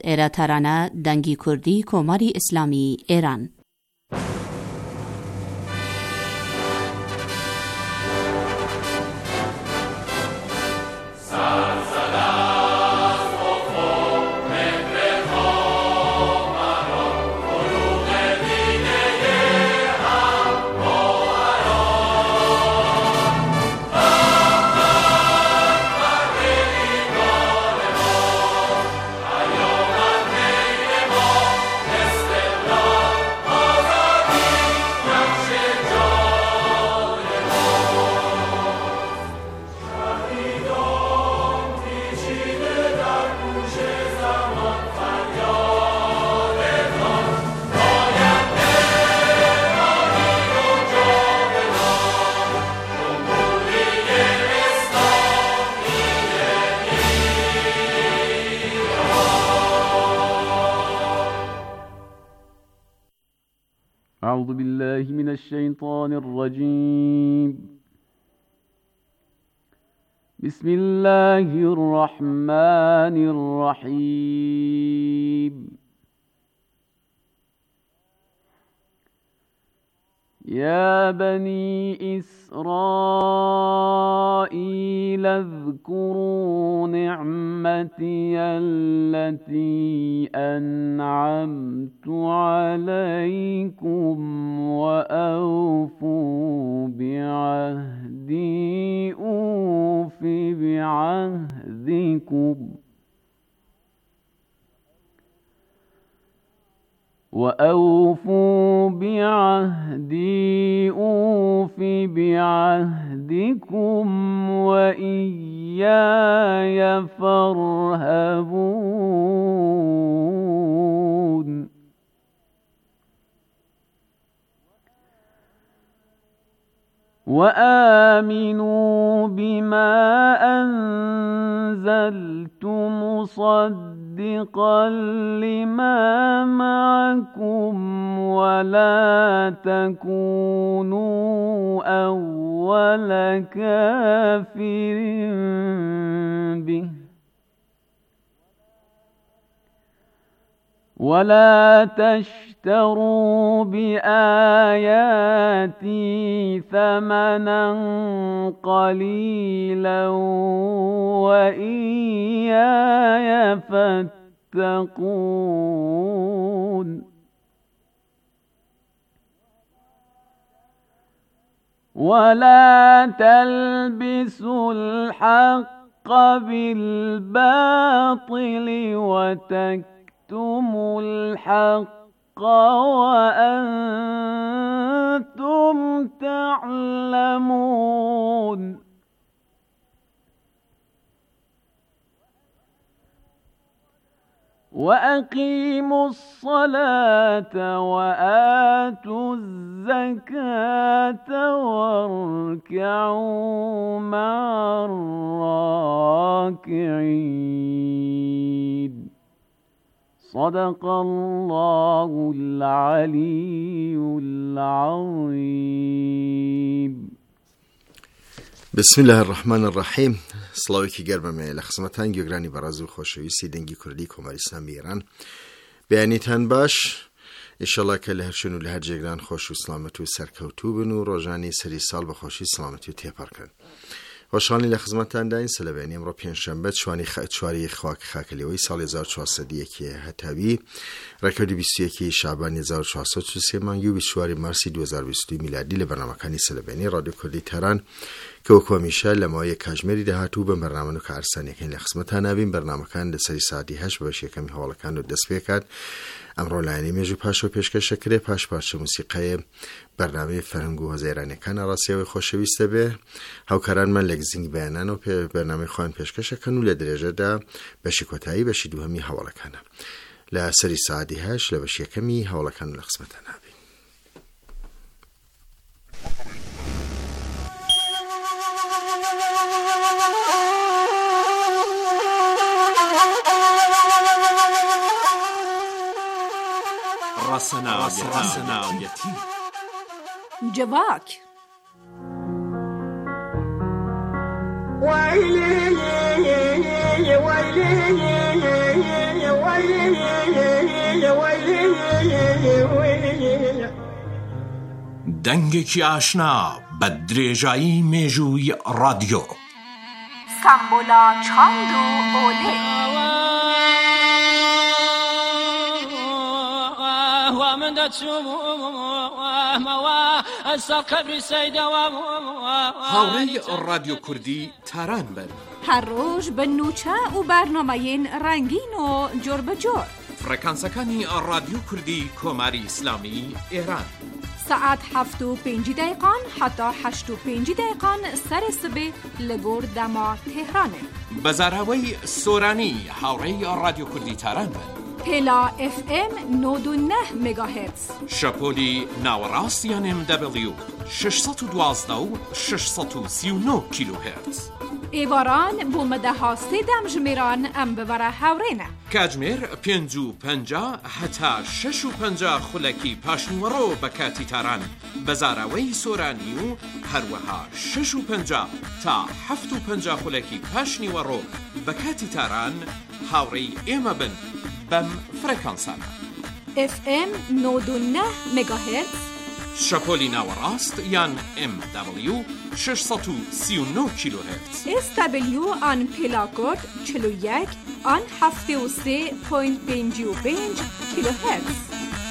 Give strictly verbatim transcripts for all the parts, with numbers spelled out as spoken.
ایرا ترانه دنگی کردی کماری اسلامی ایران. أعوذ بالله من الشيطان الرجيم. بسم الله الرحمن الرحيم. يا بني إسرائيل اذكروا نعمتي التي أنعمت عليكم وأوفوا بعهدي أوف بعهدكم وأوفوا بعهدي أوف بعهدكم وإياي فارهبون. وآمنوا بما أنزلت مصدقا لما معكم ولا تكونوا أول كافر به ولا تشتروا بآياتي ثمنا قليلا وإياي فاتقون. ولا تلبسوا الحق بالباطل وتكتموا تُمُوا الْحَقَّ وَأَنْتُمْ تَعْلَمُونَ. وَأَقِيمُوا الصَّلَاةَ وَآتُوا الزَّكَاةَ وَارْكَعُوا مَعَ الرَّاكِعِينَ. صدق الله العلي العظيم. بسم الله الرحمن الرحیم. سلاوی گرمه لخصمتان گیرانی برازو خوشویسی دنگی کردی کماری اسلامی ایران بیانیتان باش. انشالله که لهرشون و لهر جگران خوش و سلامت و سرکوتو بنو روزانی سری سال بخوشی سلامتی و تیپار کن. خوشحالی لخدمتتان داین سلبانی امروز پنجشنبه چواری خ چواری خاک خاکلیوی سال هزار و چهارصد و یک هتاوی رکورد بیست و یک شعبان هزار و چهارصد و سه مانگی و بیست و چهار مارس دو هزار و بیست و دو میلادی لبرنامه‌کانی سلبانی رادیو کردی تهران که وکو میشه لمای کاژمری دهاتو به برنامه که ارسانی که لخدمتتان نبیم برنامه‌کان دسری ساعتی هشت باشه کمی حالکان و دست بکرد. امروز لانی میجو پاش و پیشکش کرده پاش پارچه موسیقی برنامه فرهنگ و هزارانی کن راسی و خوشویسته به هاوکاران من لگزینگ بیانن و برنامه خوان پیشکش کنو لدرجه دا بشی کتایی بشی دو همی حواله کنه لسری ساعتی هش لبشی کمی حواله کنو لقسمت نبی. راسنا راسنا يتيم جواك ويلي ويلي ويلي دەنگێکی ئاشنا بە درێژایی مێژووی رادیۆ. سامبولا چاند و ئۆلێ. هاوڕێی رادیۆ کوردی تاران بن. هەر ڕۆژ بە نوچە و بەرنامەیەن ڕەنگین و جۆر بەجۆر. فڕێکانسەکانی رادیۆ کوردی کۆماری ئیسلامی ئێران. ساعت هەفت و پێنج دقیقان حتا هەشت و پێنج دقیقان سەرێ سبێ لە گۆر دەما تێهرانێ. بەزاراوەی سۆرانی هاوڕێی رادیۆ کوردی تاران بن. پێلا ئف ئێم نۆد و نە مێگاهێرتز. شەپۆلی ناوەڕاست یان ئێم دەبلیو شەشسەد و دوازدە و شەشسەد و سی و نۆ کیلۆهێرتز. ئێواران بۆ مەدەها سێدەم ژمێران ئەم ببەرە هاوڕێنە. کاتژمێر پێنج و پەنجا هەتا شەش و پەنجا خولەکی پاشنیوەڕۆ بە کاتی تاران بەزاراوەی سۆرانی و هەروەها شەش و پەنجا تا هەفت و پەنجا خولەکی پاشنیوەڕۆ بە کاتی تاران هاوڕێی ئێمە بن بەم فرەکانسانە. ئف ئێم نۆد و نە مێگاهێرتز. شەپۆلی ناوەڕاست یان ئێم دەبلیو شەشسەد و سی و نۆ کیلۆهێرتز. ئێس دەبلیو ئان پێلاکۆد چل و یەک ئان هەفتێ و سێ پۆینت پێنج و پێنج کیلۆهێرتز.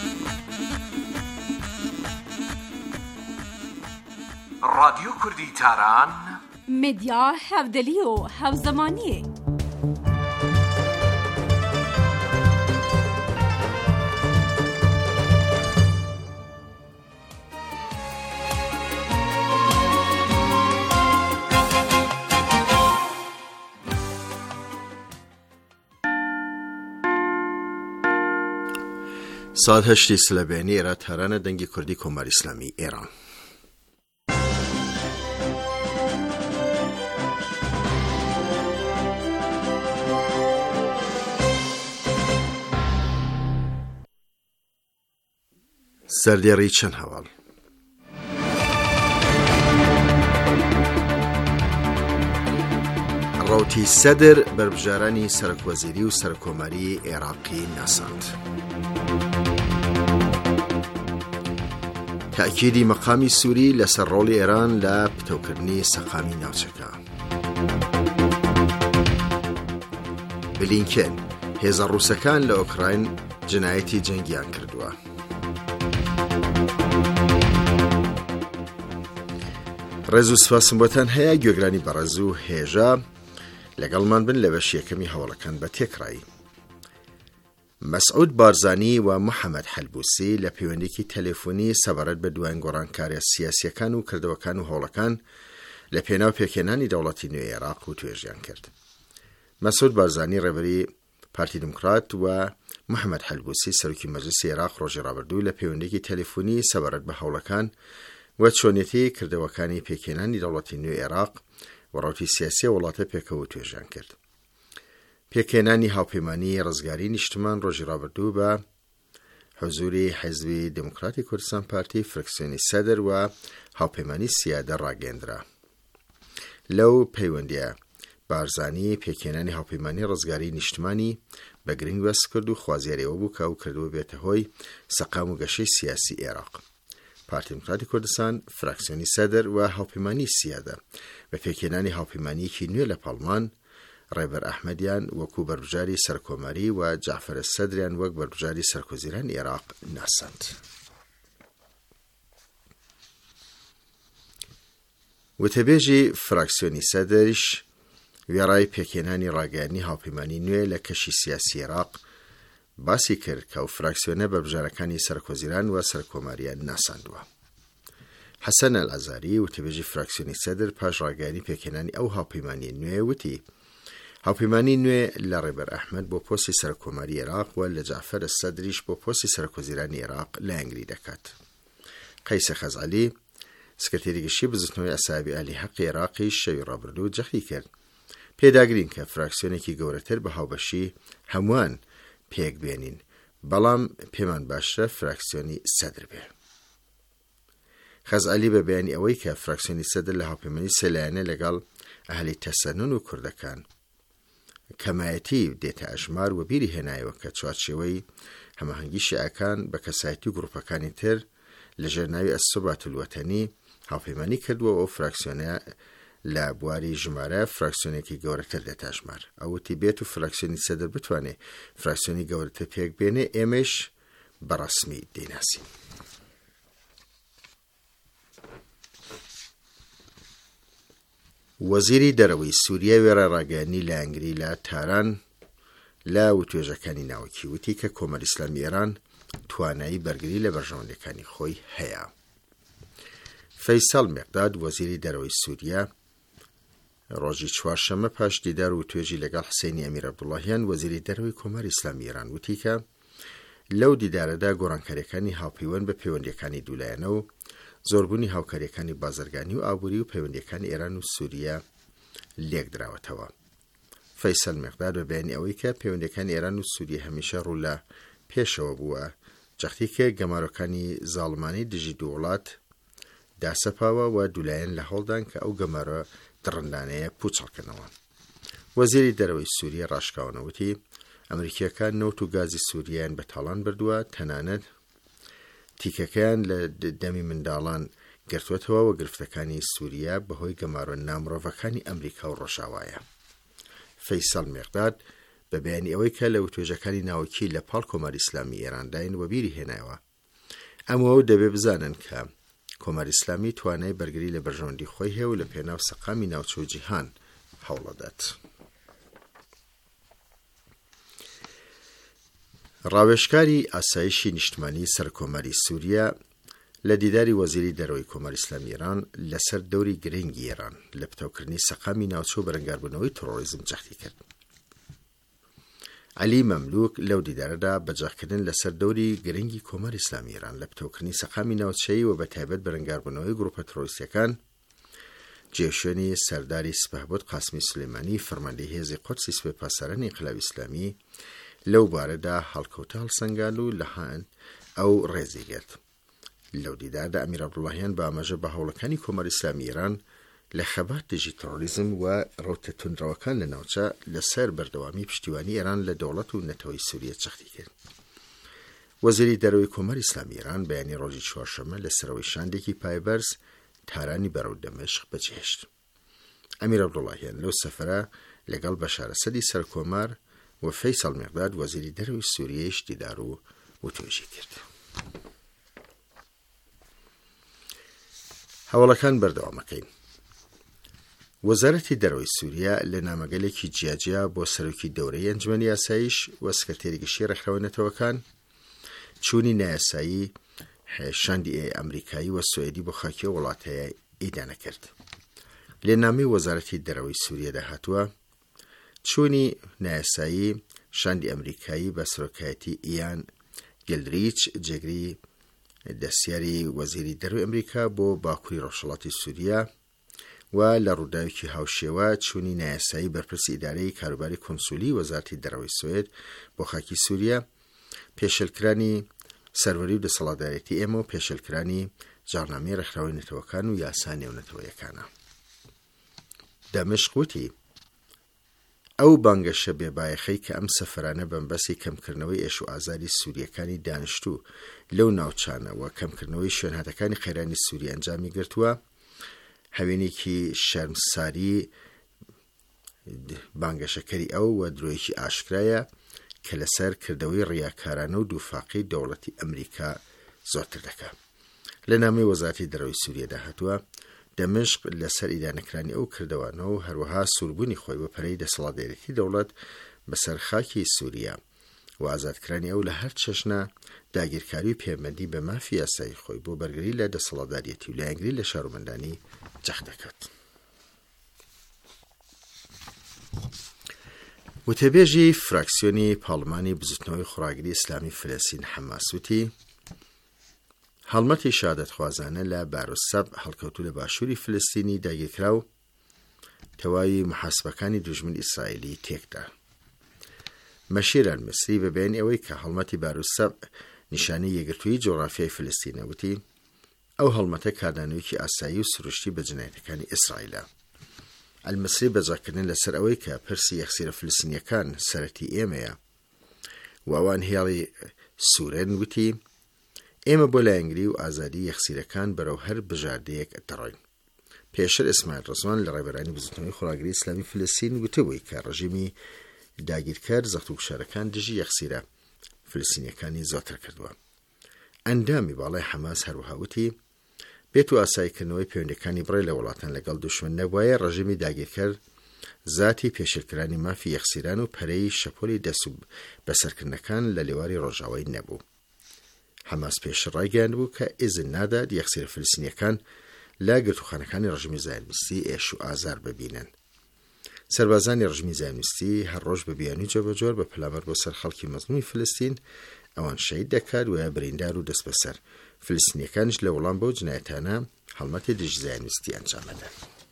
رادیۆ کوردی تاران مدیا هەفدەلی و هەوزەمانیە. ساعت هەشتی سلەبێنی ئێرە تارانە دەنگی کوردی کۆماری ئیسلامی ئێران. سەردێڕی چەند هەواڵ. ڕەوتی سەدر بەربژارانی سەرۆکوەزیری و سەرکۆماری عێراقی ناساند. تاکیدی مەقامی سووری لەسەر ڕۆڵی ئێران لە پتەوکردنی سەقامی ناوچەکە. بلینکێن هێزە ڕووسەکان لە ئۆکراین جنایەتی جەنگیان کردووە. ڕێز و سپاسم بۆتان هەیە گوێگرانی بەڕێز و هێژە لەگەڵمان بن لە بەش یەکەمی هەوڵەکان بە تێکڕایی. مەسعود بارزانی و محەممەد حەلبوسی لە پەیوەندێکی تەلێفۆنی سەبارەت بە دوایین گۆڕانکاریە سیاسیەکان و کردەوەکان و هەوڵەکان لە پێناو پێکێنانی دەوڵەتی نوێی عێراق و توێژیان کرد. مەسعود بارزانی ڕێبەری پارتی دموکرات و محەممەد حەلبوسی سەرۆکی مەجلیسی عێراق ڕۆژی ڕابردوو لە پەیوەندێکی تەلێفۆنی سەبارەت بە هەوڵەکان و چۆنیەتی کردەوەکانی پێکێنانی دەوڵەتی نوێی عێراق و ڕەوتی سیاسی وڵاتە پێکەوە توێژیان کرد. پێکێنانی هاوپەیمانی ڕزگاری نیشتمان ڕۆژی ڕابردوو بە حوزوری حیزبی دموکراتی کوردستان پارتی فرکسیۆنی سەدر و هاوپەیمانی سیادە ڕاگەیاندرا. لەو پەیوەندیە بارزانی پێکێنانی هاوپەیمانی ڕزگاری نیشتمانی بە گرنگ بەس کرد و خوازیارەوە بوو کە ئەو کردووە بێتە هۆی سەقام و گەشەی سیاسی عێراق. پارتی دموکراتی کوردستان فراکسیۆنی سەدر و هاوپەیمانی سیادە بە پێکێنانی هاوپەیمانیەکی نوێ لە پاڵمان ڕێبەر ئەحمەدیان وەکو بەربژاری سەرکۆماری و جعفەر سەدریان وەک بەربژاری سەرکۆزیرانی عێراق ناساند. وتەبێژی فراکسیۆنی سەدرش وێڕای پێکێنانی ڕاگەیاندنی هاوپەیمانی نوێ لە کەشی سیاسی عێراق باسی کرد کە ئەو فراکسیۆنە بەربژارەکانی سەرکۆزیران و سەرکۆماریان ناساندووە. حەسەن ئەلعەزاری وتەبێژی فراکسیۆنی سەدر پاش ڕاگەیاندنی پێکێنانی ئەو هاوپەیمانی نوێ وتی هاوپەیمانی نوێ لە ڕێبەر ئەحمەد بۆ پۆستی سەرکۆماری عێراق و لە جعفەر سەدریش بۆ پۆستی سەرکۆزیرانی عێراق لایەنگری دەکات. قەیسە خەزعەلی سکرتێری گشتی بزوتنەوەی ئەسابی ئالی حەقی عێراقی شەوی ڕابردوو جەختی کرد. پێداگرین کە فراکسیۆنێکی گەورەتر بە هاوبەشی هەمووان پێک بێنین، بەڵام پێمان باشترە فراکسیۆنی سەدر بێ. خەزعەلی بە بەیانی ئەوەی کە فراکسیۆنی سەدر لە هاوپەیمانی سەلایەنە لەگەڵ ئەهلی تەسەنن و کوردەکان کەمایەتی دێتە ئەژمار و بیری هێنایەوە کە چوارچێوەی هەماهەنگی شیعەکان بە کەسایەتی و گروپەکانی تر لە ژێرناوی ئەسسوبات الوەتەنی هاوپەیمانی کردووە و ئەو فراکسیۆنە لە بواری ژمارە فراکسیۆنێکی گەورەتر دێتە ئەژمار. ئەوتی بێت و فراکسیۆنی سەدر بتوانێت فراکسیۆنی گەورەتر پێک بێنێ، ئێمەش بەڕەسمی دەیناسین. وەزیری دەرەوەی سووریا وێرە ڕاگەیاندنی لە ئەنگری لە تاران لە وتوێژەکانی ناوەکی وتی کە کۆمەڵی ئیسلامی ئێران توانایی بەرگری لە بەرژەوەندەکانی خۆی هەیە. فەیساڵ مێقداد وەزیری دەرەوەی سووریا ڕۆژی چوارشەممە پاش دیدار و توێژی لەگەڵ حسێنی ئەمیر عەبدوڵڵاهیان وەزیری دەرەوەی کۆمەڵی ئیسلامی ئێران وتی کە لەو دیدارەدا گۆڕانکاریەکانی هاوپەیوەند بە پەیوەندیەکانی دوولایەنە و زۆربوونی هاوکاریەکانی بازرگانی و ئابووری و پەیوەندیەکانی ئێران و سووریا لێک دراوەتەوە. فەیسەل مێقداد بە بەیانی ئەوەی کە پەیوەندیەکانی ئێران و سووریا هەمیشە ڕوو لە پێشەوە بووە، جەختی کە گەمارۆکانی زاڵمانی دژی دوو وڵات داسەپاوە و دوولایەن لە هەوڵدان کە ئەو گەمارە دڕندانەیە پوچەڵکردنەوە. وەزیری دەرەوەی سووریا ڕاشکاونەوتی ئەمریکیەکان نەوت و گازی سووریایان بە تاڵان بردووە، تەنانەت تیکەکەیان لە دەمی منداڵان گرتوێتەوە و گرفتەکانی سووریا بەهۆی گەمارۆ نامرۆڤەکانی ئەمریکا و ڕۆژاوایە. فەیساڵ مێقداد بە بەیانی ئەوەی کە لە وتوێژەکانی ناوەکی لە پاڵ کۆمەڵی ئیسلامی ئێرانداین و بیری هێنایەوە، ئەمەوە دەبێ بزانن کە کۆمەڵی ئیسلامی توانای بەرگری لە بەرژەوەندی خۆی هەیە و لە پێناو سەقامی ناوچە و جیهان هەوڵەدات. ڕاوێژکاری ئاسایشی نیشتمانی سەرکۆمەری سووریا لە دیداری وەزیری دەرەوەی کۆمەڵی ئیسلامی ئێران لەسەر دەوری گرنگی ئێران لە پتەوکردنی سەقامی ناوچە و بەرەنگاربوونەوەی تۆڕۆریزم جەختی کرد. عەلی مەملوک لەو دیدارەدا بەجەخکردن لەسەر دەوری گرنگی کۆمەڵی ئیسلامی ئێران لە پتەوکردنی سەقامی ناوچەیی و بەتایبەت بەرەنگاربوونەوەی گروپە تۆڕۆریستیەکان جێشوێنی سەرداری سپەهبوت قاسمی سولەیمانی فەرماندەی هێزی قودسی سوپێپاسەرانی ئینقلابی ئیسلامی لەو بارەدا هەڵکەوتە هەڵسەنگاند و لە هەن ئەو ڕێزی گرت. لەو دیداردا ئەمیر عەبدوڵڵاهیان بە ئاماژە بە هەوڵەکانی کۆمەڵی ئیسلامی ئێران لە خەبات دژی تۆڕۆریزم و ڕەوتە توندڕەوەکان لە ناوچە لەسەر بەردەوامی پشتیوانی ئێران لە دەوڵەت و نەتەوەی سووریا چەختی کرد. وەزیری دەرەوەی کۆمەڵی ئیسلامی ئێران بەیانی ڕۆژی چوارشەممە لەسەرەوەی شاندێکی پایبەرز تارانی بەرەو دەمەشق بەجێهێشت. ئەمیر عەبدوڵڵاهیان لەو سەفەرە لەگەڵ بەشارە سەدی سەرکۆمار و فەیساڵ مێقداد وەزیری دەرەوەی سووریایش دیدار و وتوێژی کرد. هەوڵەکان بەردەوامەکەین. وەزارەتی دەرەوەی سووریا لە نامەگەلێکی جیاجیا بۆ سەرۆکی دەورەی ئەنجومەنی یاساییش و سکرتێری گشتی ڕێکخراوەنەتەوەکان چوونی نایاسایی شاندی ئەمریکایی و سوێدی بۆ خاکی وڵاتەیە ئیدانە کرد. لێ نامەی وەزارەتی دەرەوەی سووریادا هاتووە چوونی نایاسایی شاندی ئەمریکایی بە سەرۆکایەتی ئیان گلدریچ جێگری دەستیاری وەزیری دەرەوەی ئەمریکا بۆ باکووری ڕۆژهەڵاتی سووریا و لە ڕووداوێکی هاوشێوە چوونی نایاسایی بەرپرسی ئیدارەی کاروباری کۆنسولی وەزارەتی دەرەوەی سوێد بۆ خاکی سووریا، پێشێلکرانی سەروەری و دەسەڵاتدارێتی ئێمە و پێشێلکرانی جاڕنامەی ڕێکخراوەی نەتەوەکان و یاسا نێونەتەوەیەکانە. دەمەشق وتی ئەو بانگەشە بێبایەخەی کە ئەم سەفەرانە بەمبەسی کەمکردنەوەی ئێش و ئازاری سووریەکانی دانیشتوو لەو ناوچانە و کەمکردنەوەی شوێنهاتەکانی خێرانی سووریا ئەنجامی گرتووە، هەوێنێکی شەرمساری بانگەشەکەری ئەو و درۆیەکی ئاشکرایە کە لەسەر کردەوەی ڕیاکارانە و دووفاقی دەوڵەتی ئەمریکا زۆرتر دەکات. لە نامەی وەزارەتی دەرەوەی سووریادا هاتووە دەمشق لەسەر ئیدانەکرانی ئەو کردەوانە و هەروەها سووربوونی خۆی بە پەرەی دەسەڵاتدارێتی دەوڵەت بەسەر خاکی سووریا و ئازادکرانی ئەو لە هەر چەشنە داگیرکاری و پەیوەندی بە مافی یاسایی خۆی بۆ بەرگری لە دەسەڵاتدارێتی و لایەنگری لە شارومەندانی جەخت دەکات. وتەبێژی فراکسیۆنی پاڵمانی بزوتنەوەی خوراگری ئیسلامی فلەستین حەماس وتی هەڵمەتی شادەتخوازانە لە بارۆسەب هەڵکەوتوو لە باشووری فلەستینی داگیرکرا و تەواوی محاسبەکانی دوژمن ئیسرائیلی تێکدا. مەشیر ئەلمەسری بە بەیانی ئەوەی کە هەڵمەتی بارۆسەب نیشانەی یەکگرتووی جۆغرافیای فلەستینە وتی ئەو هەڵمەتە کاردانەوەیەکی ئاسایی و سروشتی بە جنایەتەکانی ئیسرائیلە. المەسلەی بەجاکردن لەسەر ئەوەی کە پرسی یەکسیرە فلستینیەکان سەرەتی ئێمەیە و ئەوان هێڵی سوورن وتی ئێمە بۆ لایەنگری و ئازادی یەکسیرەکان بەرەو هەر بژاردەیەک دەڕۆین. پێشتر ئیسماعیل ڕزوان لە ڕێبەرانی بزوتنەوەی خۆراگری ئیسلامی فلستین وتبووی کە ڕژیمی داگیرکار زەخت و کوشارەکان دژی یەکسیرە فلستینیەکانی زۆرتر کردووە. ئەندامی باڵای حەماس هەروەها وتی بێت و ئاساییکردنەوەی پەیوەندیەکانی بڕێ لە وڵاتان لەگەڵ دوشمن نەبوایە ڕژیمی داگیرکار ذاتی پێشێلکرانی مافی یەکسیران و پەرەی شەپۆلی دەست و بەسەرکردنەکان لە لێواری ڕۆژاوایی نەبوو. حەماس پێش ڕایگەیاند بوو کە ئیزن نادات یەکسیرە فلستینیەکان لە گرتوخانەکانی ڕژیمی زایۆنیستی ئێش و ئازار ببینن. سەربازانی ڕژیمی زایۆنیستی هەر ڕۆژ بە بیانی جۆبەجۆر بە پلامەر بۆ سەر خەڵکی مەزلومی فلستین ئەوان شەهید دەکات و یا بریندار و دەست بەسەر فلستینیەکانش لە وەڵام بەو جنایەتانە هەڵمەتی دژی زایۆنیستی ئەنجامەدەن.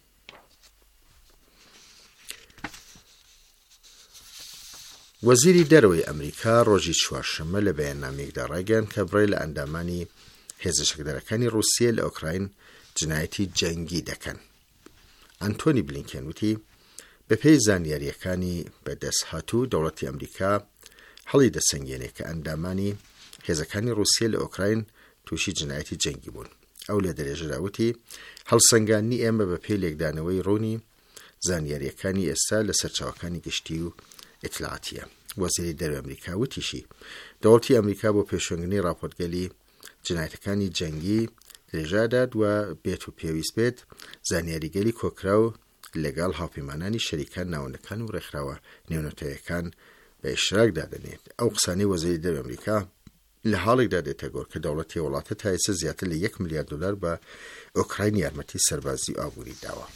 وەزیری دەرەوەی ئەمریکا ڕۆژی چوارشەممە لە بەیاننامەیەکدا ڕایگەیاند کە بڕێ لە ئەندامانی هێزە شەکدەرەکانی رووسیە لە ئۆکراین جنایەتی جەنگی دەکەن. ئەنتۆنی بلینکێن وتی بەپێی زانیاریەکانی بەدەستهاتوو دەوڵەتی ئەمریکا هەڵی دەسەنگێنێت کە ئەندامانی هێزەکانی رووسیە لە ئۆکراین تووشی جنایەتی جەنگی بوون. ئەو لە دەرێژەدا وتی هەڵسەنگاندنی ئێمە بەپێی لێکدانەوەی ڕوونی زانیاریەکانی ئێستا لە سەرچاوەکانی گشتی و ئیتلاعاتیە. وەزیری دەرەوەی ئەمریکا وتیشی دەوڵەتی ئەمریکا بۆ پێشێنگرنی راپۆرتگەلی جنایەتەکانی جەنگی درێژادات و بێت و پێویست بێت زانیاریگەلی کۆکرا و لەگەڵ هاوپەیمانانی شەریکان ناوەندەکان و ڕێکخراوە نێونەتەوەیەکان بە ئیشراک دادەنێت. ئەو قسانەی وەزیری دەرەوەی ئەمریکا لە حاڵێکدا دێتە گۆڕ کە دەوڵەتی وڵاتە تا ئێستا زیاتر لە یەک ملیار دۆلار بە ئۆکراین یارمەتی سەربازی و ئابووری داوە.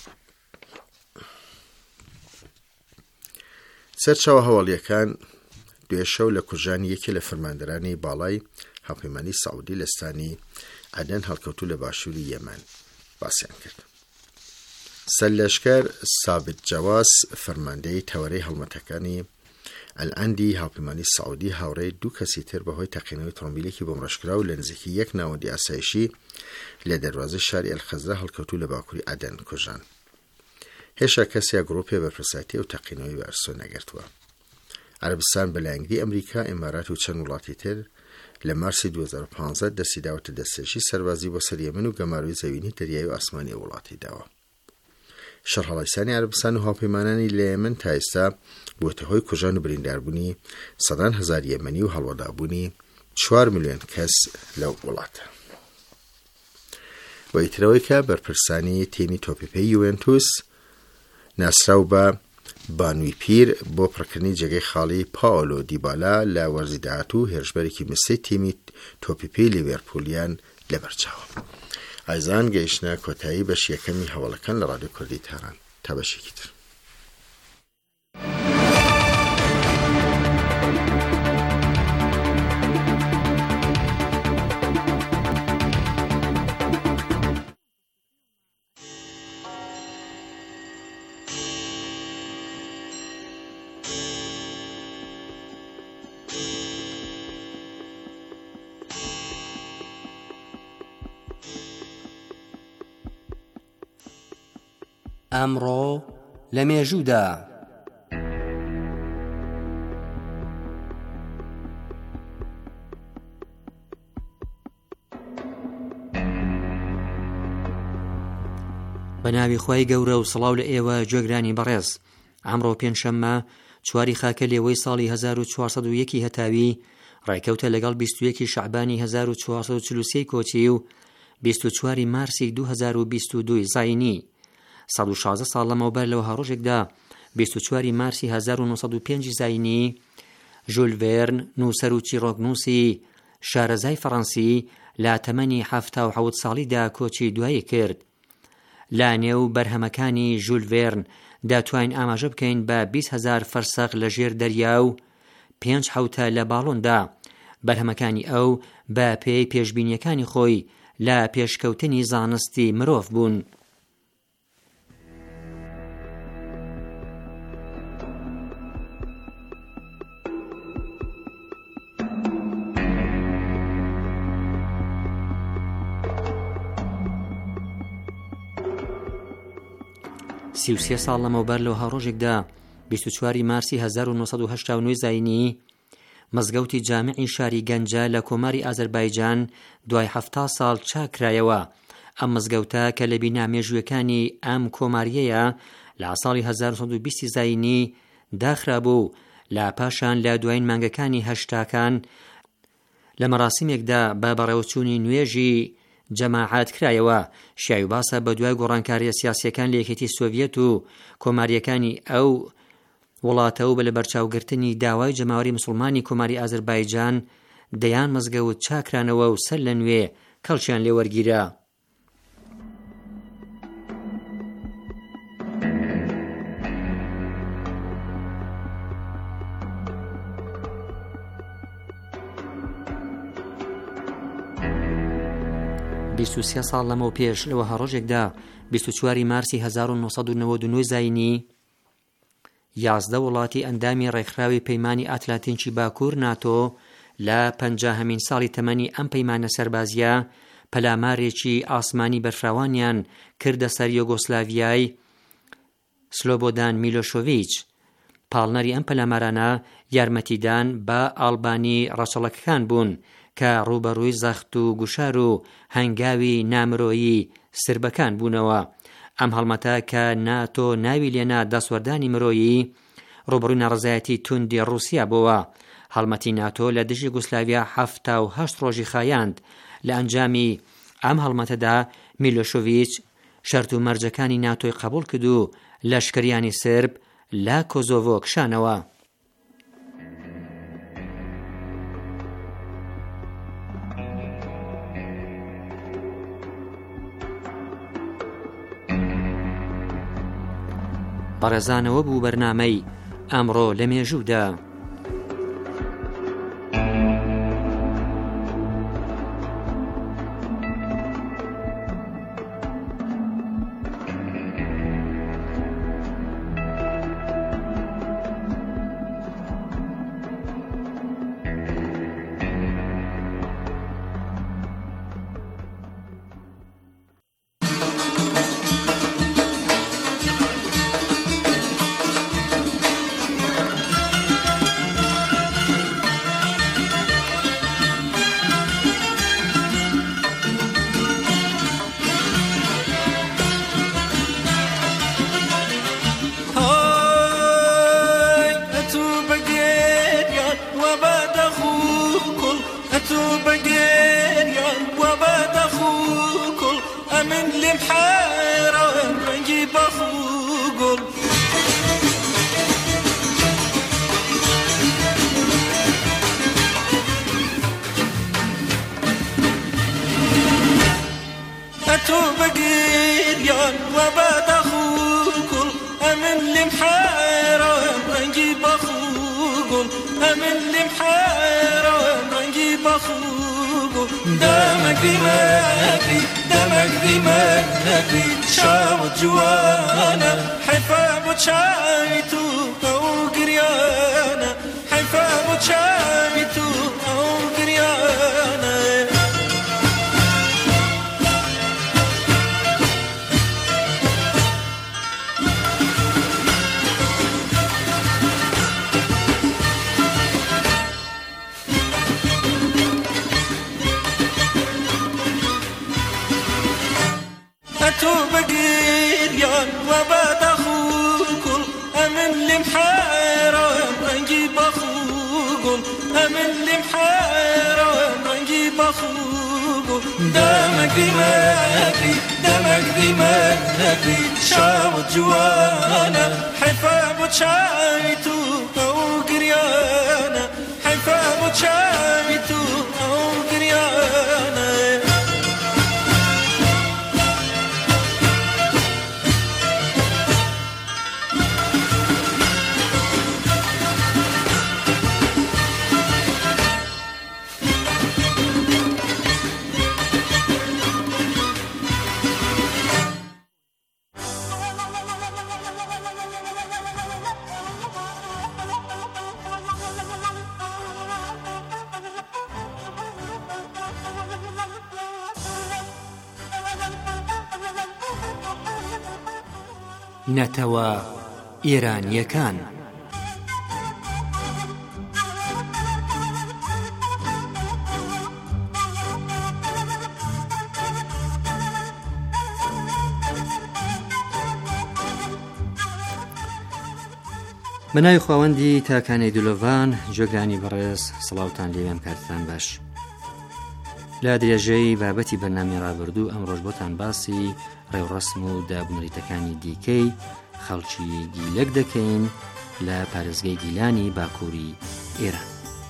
سەرچاوە هەواڵیەکان دوێشەو لە کوژانی یەکی لە فەرماندەرانی باڵای هاوپەیمانی سەعودی لە ستانی عەدەن هەڵکەوتوو لە باشووری یەمەن باسییان کرد. سەرلەشکەر سابت جەواز فەرماندەی تەوەرەی هەڵمەتەکانی ئەلئەندی هاوپەیمانی سەعودی هاوڕێی دوو کەسی تر بەهۆی تەقینەوەی تۆمبیلێکی بۆمڕەشکرا و لە نزیکی یەک ناوەندی ئاسایشی لە دەروازەی شاری ئەلخەزرا هەڵکەوتوو لە باکووری عەدەن کوژان. هێشتا کەسیا گرۆپێ بەرپرساتی و تەقینەوەی بە ئەرسۆ نەگرتووە. عەرەبستان بەلایەنگری ئەمریکا، ئێمارات و چەند وڵاتی تر لە مارسی دوو هەزار و پانزە دەستی داوەتە دەستێژی سەربازی بۆ سەر یەمەن و گەماروی زەوینی دەریایی و ئاسمانی وڵاتی داوە. شەڕهەڵایسانی عەرەبستان و هاوپەیمانانی لە یەمەن تا ئێستا بووەتە هۆی کوژان و برینداربوونی سەدان هەزار یەمەنی و هەڵوەدابوونی چوار ملیۆن کەس لەو وڵاتە. و ئیترەوەی کە بەرپرسانی تیمی تۆپیپەی یوڤێنتوس ناسراو بە بانووی پیر بۆ پڕکردنی جێگەی خاڵی پاولۆ دیبالا لە وەرزی داهاتوو هێرشبەرێکی مسی تیمی تۆپیپەی لیڤەرپولیان لەبەرچاوە. ئایزان گەیشتە کۆتایی بەش یەکەمی هەوڵەکان لە ڕادیۆ کوردی تاران تا بەشێکی تر. ئەمڕۆ لە مێژوودا بە ناوی خۆی گەورە و سڵاو لە ئێوە گوێگرانی بەڕێز. ئەمڕۆ پێنجشەممە چواری خاکە لێوەی ساڵی هەزار و چوارسەد و یەکی هەتاوی ڕێکەوتە لەگەڵ بیست و یەکی شەعبانی هەزار و چوارسەد و چل و سێ کۆچی و بیست و چواری مارسی دوو هەزار و بیست و دوو زاینی. سەد و شازدە ساڵ لەمەوبەر لەوە هەڕۆژێکدا بیست و چواری مارسی هەزار و نۆسەد و پێنج زاینی ژول ڤێرن نووسەر و چیرۆکنووسی شارەزای فەڕەنسی لە تەمەنی هەفتا و حەوت ساڵیدا کۆچی دوایی کرد. لە نێو بەرهەمەکانی ژول ڤێرن دەتوانین ئاماژە بکەین بە بیست هەزار فەرسەخ لە ژێر دەریا و پێنج حەوتە لە باڵۆندا. بەرهەمەکانی ئەو بە پێی پێشبینیەکانی خۆی لە پێشکەوتنی زانستی مرۆڤ بوون. سی و سێ ساڵ لەمەوبەر لەوها ڕۆژێکدا بیست و چواری مارسی هەزار و نۆسەد و هەشتا و نۆ زاینی مزگەوتی جامعی شاری گەنجە لە کۆماری ئازەربایجان دوای هەفتا ساڵ چاکرایەوە. ئەم مزگەوتە کە لە بینامێژویەکانی ئەم کۆماریەیە لە ساڵی هەزار و سەد و بیست زاینی داخرا بوو. لە پاشان لە دوایین مانگەکانی هەشتاکان لە مەراسیمێکدا بە بەڕێوەچوونی نوێژی جەماعات کرایەوە. شایع و باسە بە دوای گۆڕانکاریە سیاسیەکان لە یەکێتی سۆڤیەت و کۆماریەکانی ئەو وڵاتە و بە لە بەرچاوگرتنی داوای جەماوەری موسڵمانی کۆماری ئازەربایجان دەیان مزگەوت چاکرانەوە و سەر لە نوێ کەڵکیان لێ وەرگیرە. بیست و سێ ساڵ لەمەوە پێش لەوەها ڕۆژێکدا بیست و چواری مارسی هەزار و نۆسەد و نەوەد و نۆ زاینی یازدە وڵاتی ئەندامی ڕێکخراوی پەیمانی ئاتلانتیکی باکوور ناتۆ لە پەنجاهەمین ساڵی تەمەنی ئەم پەیمانە سەربازیە پەلامارێکی ئاسمانی بەرفراوانیان کردە سەر یۆگۆسلاڤیای سلۆبۆدان میلۆشۆڤیچ. پاڵنەری ئەم پەلامارانە یارمەتیدان بە ئاڵبانی ڕەچەڵەکەکان بوون کە ڕوبەڕووی زەخت و گوشار و هەنگاوی نامرۆیی سربەکان بوونەوە. ئەم هەڵمەتە کە ناتۆ ناوی لێنا دەسوەردانی مرۆیی ڕوبەڕووی ناڕزایەتی توندی ڕووسیا بووە. هەڵمەتی ناتۆ لە دژی یوگۆسلاڤیا هەفتا و هەشت ڕۆژی خایاند. لە ئەنجامی ئەم هەڵمەتەدا میلۆشۆڤیچ شەرت و مەرجەکانی ناتۆی قبول کرد و لەشکریانی سرب لە کۆزۆڤۆ کشانەوە. بەڕێزانەوە بوو بەرنامەی ئەمڕۆ لە مێژوودا. دمك دماغي دمك دماغي شاوت جوانا حفاب وشايتو أو قريانا حفاب وشايتو أو قريانا وبعد أخوكم أمن لي محيران نجيب أخوكم أمن لي محيران نجيب أخوكم دمك دماغي دمك دماغي شاوت جوانا حفاب وشايتو أو قريانا حفاب وشايتو أو قريانا نەتەوە ئێرانیەکان. بەناوی خواوەندی تاکانەی دلۆڤان، جۆگرانی بەڕێز، سڵاوتان لێوێم کاتتان باش. لا درێژەی بابەتی بەرنامەی ڕابردوو ئەمڕۆژ بۆتان باسی ڕێوڕەسم و دابنەریتەکانی دیکەی خەڵکی گیلەک دەکەین لە پارێزگای گیلانی باکووری ئێران.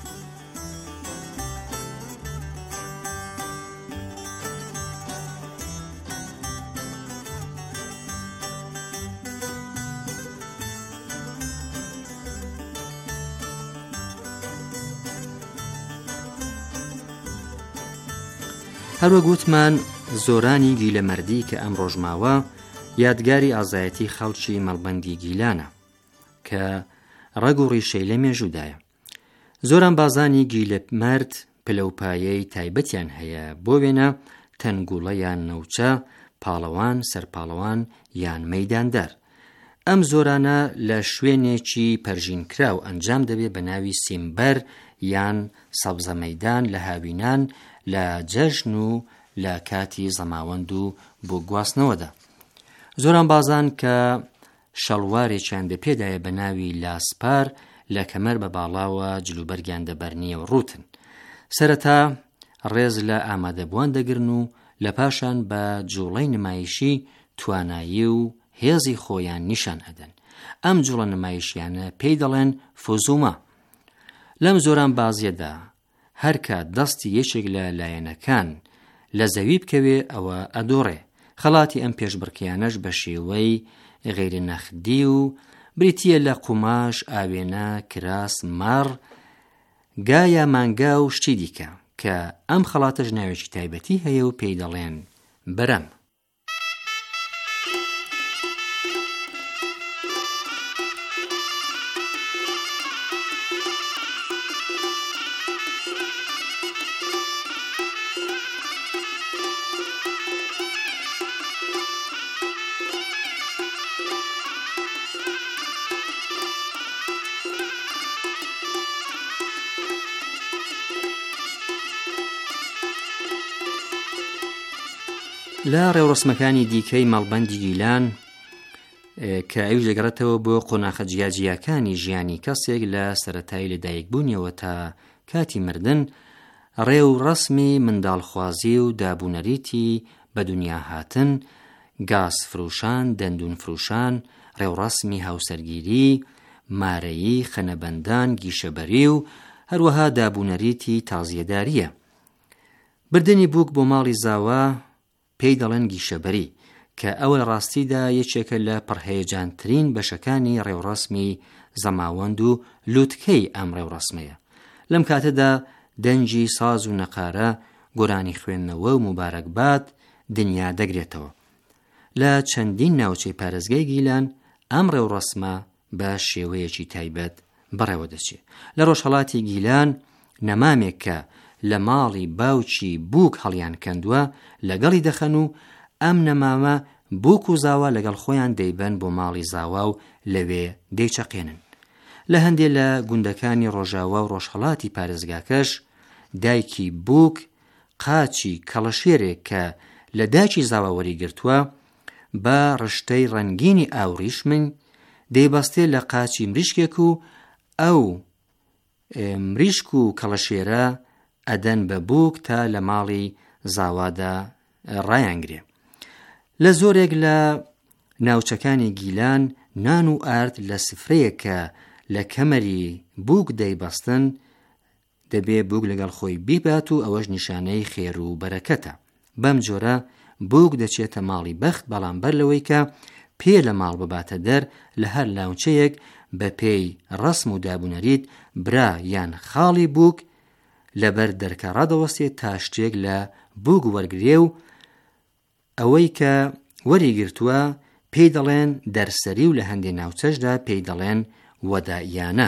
هەروە گوتمان زۆرانی گیلەمەردی کە ئەم ڕۆژماوە یادگاری ئازایەتی خەڵکی مەڵبەندی گیلانە کە ڕەگ و ڕیشەی لە مێژوودایە. زۆران بازانی گیلەمەرد پلەپایەی تایبەتیان هەیە، بۆ وێنە تەنگوڵە یان نەوچە، پاڵەوان، سەرپاڵەوان یان مەیداندار. ئەم زۆرانە لە شوێنێکی پەرژینکراو ئەنجام دەبێت بە ناوی سیمبەر یان سەبزە مەیدان لە هاوینان لە جەژن و لە کاتی زەماوەند و بۆ گواستنەوەدا. زۆران بازان کە شەڵوارێکیان بە پێدایە بە ناوی لاسپار لە کەمەر بە باڵاوە جلوبەرگیان دەبەرنیە و ڕوتن. سەرەتا ڕێز لە ئامادەبووان دەگرن و لە پاشان بە جوڵەی نمایشی توانایی و هێزی خۆیان نیشان ئەدەن. ئەم جوڵە نمایشیانە پێی دەڵێن فۆزوما. لەم زۆران بازیەدا هەر کات دەستی یەکێک لە لایەنەکان لە زەوی بکەوێ ئەوە ئەدۆڕێ. خەڵاتی ئەم پێشبڕکیانەش بە شێوەی غەیرە نەخدی و بریتیە لە قوماش، ئاوێنە، کراس، ماڕ، گایە مانگا و شتی دیکە کە ئەم خەڵاتەش ناوێکی تایبەتی هەیە و پێی دەڵێن بەرەم. لە ڕێوڕسمەکانی دیکەی مەڵبەندی گیلان کە ئەوی دەگەڕێتەوە بۆ قۆناغە جیاجیاکانی ژیانی کەسێک لە سەرەتای لەدایکبوونیەوە تا کاتی مردن، ڕێوڕەسمی منداڵخوازی و دابوونەریتی بە دنیا هاتن، گاز فرۆشان، دەندون فرۆشان، ڕێوڕەسمی هاوسەرگیری، مارەیی، خەنەبەندان، گیشەبەری و هەروەها دابوونەریتی تازیەداریە. بردنی بووک بۆ ماڵی زاوا پێی دەڵێن گیشەبەری کە ئەوە لە ڕاستیدا یەکێکە لە پڕهەیەجانترین بەشەکانی ڕێوڕەسمی زەماوەند و لووتکەی ئەم ڕێوڕەسمەیە. لەم کاتەدا دەنجی ساز و نەقارە، گۆرانی خوێندنەوە و مبارەکبات دنیا دەگرێتەوە. لە چەندین ناوچەی پارێزگای گیلان ئەم ڕێوڕەسمە بە شێوەیەکی تایبەت بەڕێوە دەچێت. لە ڕۆژهەڵاتی گیلان نەمامێک کە لە ماڵی باوکی بووک هەڵیان کەندووە لەگەڵی دەخەن و ئەم نەمامە بووک و زاوا لەگەڵ خۆیان دەیبەن بۆ ماڵی زاوا و لەوێ دەیچەقێنن. لە هەندێک لە گوندەکانی ڕۆژاوا و ڕۆژهەڵاتی پارێزگاکەش دایکی بووک قاچی کەڵەشێرێک کە لە دایکی زاوا وەریگرتووە بە ڕشتەی ڕەنگینی ئاوریشمن دەیبەستێ لە قاچی مریشکێک و ئەو مریشک و کەڵەشێرە ئەدەن بە بووک تا لە ماڵی زاوادا ڕایانگرێ. لە زۆرێک لە ناوچەکانی گیلان نان و ئارد لە سفرەیە کە لە کەمەری بووک دەیبەستن دەبێ بووک لەگەڵ خۆی بیبات و ئەوەش نیشانەی خێر و بەرەکەتە. بەم جۆرە بووک دەچێتە ماڵی بەخت، بەڵام بەر لەوەی کە پێ لە ماڵ بباتە دەر لە هەر لاونچەیەک بە پێی ڕەسم و دابوونەریت برا یان خاڵی بووک لەبەر دەرکە ڕادەوەستێت تا شتێک لە بووک وەرگرێ و ئەوەی کە وەریگرتووە پێی دەڵێن دەرسەری و لە هەندێک ناوچەشدا پێی دەڵێن وەدائیانە.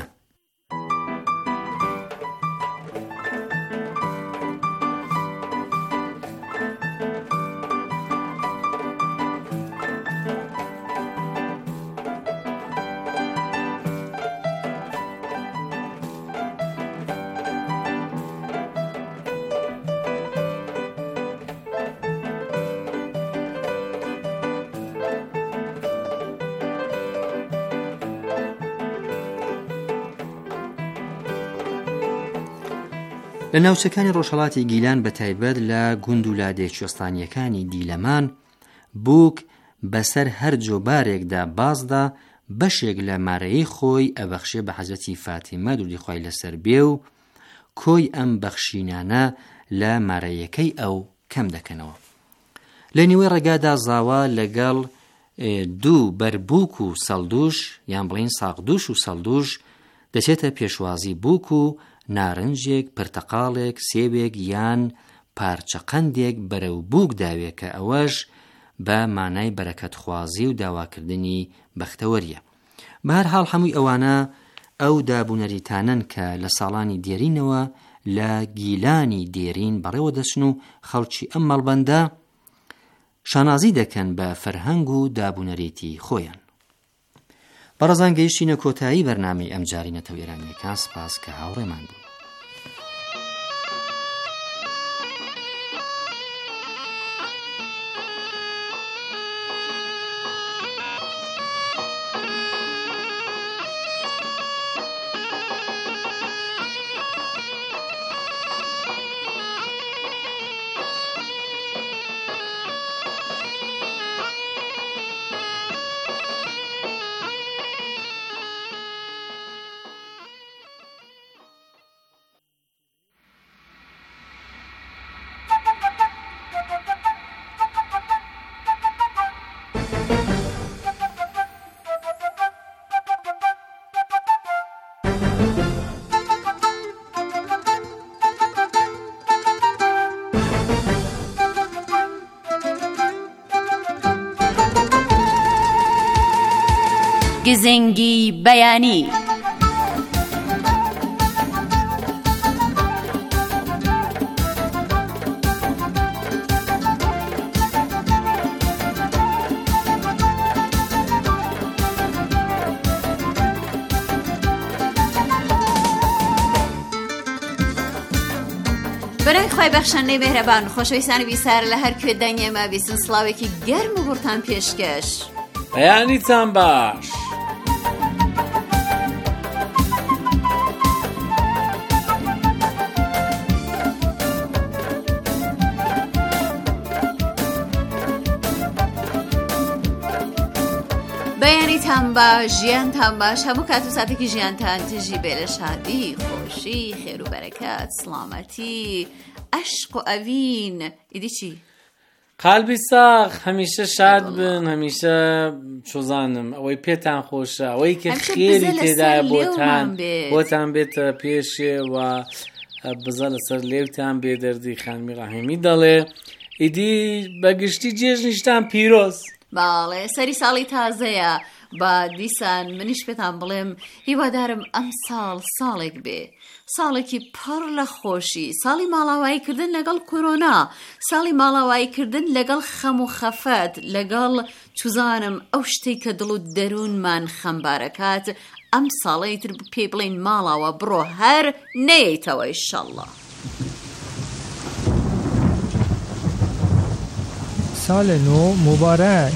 لە ناوچەکانی ڕۆژهەڵاتی گیلان بەتایبەت لە گوند و لادێ کوێستانیەکانی دیلەمان بووک بەسەر هەر جۆبارێکدا بازدا بەشێک لە مارەیەی خۆی ئەبەخشێ بە حەزرەتی فاتیمە دووری خوای لەسەر بێ و کۆی ئەم بەخشینانە لە مارەیەکەی ئەو کەم دەکەنەوە. لە نیوەی ڕێگادا زاوا لەگەڵ دوو بەربووک و سەڵدوش یان بڵین ساقدوش و سەڵدوش دەچێتە پێشوازی بووک و نارنجێک، پرتەقاڵێک، سێوێک یان پارچە قەندێک بەرەو بووک داوێ کە ئەوەش بە مانای بەرەکەت خوازی و داواکردنی بەختەوەریە. بە هەر حاڵ هەمووی ئەوانە ئەو دابوونەریتانن کە لە ساڵانی دێرینەوە لە گیلانی دێرین بەڕێوە دەچن و خەڵکی ئەم مەڵبەندە شانازی دەکەن بە فەرهەنگ و دابوونەرێتی خۆیان. بەڕێزان گەیشتینە کۆتایی بەرنامەی ئەم جاری نەتەوە ئێرانیەکان. سپاس کە هاوڕێمان بوون. گزنگی بەیانی. بەرەی خۆی بەخشەندەی مێهرەبان خۆشەویستانی بیسار لە هەر کوێ دەنگێمە بیستن سڵاوێکی گەرم و بڕتان پێشکەش. بەیانیتان باش. بەیانیتان باش، ژیانتان باش، هەموو کات و ساتێکی ژیانتان تژی بێ لە شادی، خۆشی، خێر و بەرەکەت، سڵامەتی، عەشق و ئەڤین. ئیدی چی؟ قەلبی ساغ، هەمیشە شاد بن، هەمیشە چۆزانم ئەوەی پێتان خۆشە، ئەوەی کە خێری تێدایە بۆتان بۆتان بێتە پێشێ و بزە لەسەر لێوتان بێ. دەردی خانمی ڕاهیمی دەڵێ ئیدی بەگشتی جێژنیشتان پیرۆز. باڵێ سەری ساڵی تازەیە. با دیسان منیش پێتان بڵێم هیوادارم ئەم ساڵ ساڵێک بێ، ساڵێکی پڕ لە خۆشی، ساڵی ماڵاواییکردن لەگەڵ کۆرۆنا، ساڵی ماڵاواییکردن لەگەڵ خەم و خەفەت، لەگەڵ چوزانم ئەو شتەی کە دڵ و دەروونمان خەمبارەکات. ئەم ساڵەی تر پێ بڵێن ماڵاوە بڕۆ هەر نەیەیتەوە ئینشەڵڵا. ساڵ نۆ مبارەک.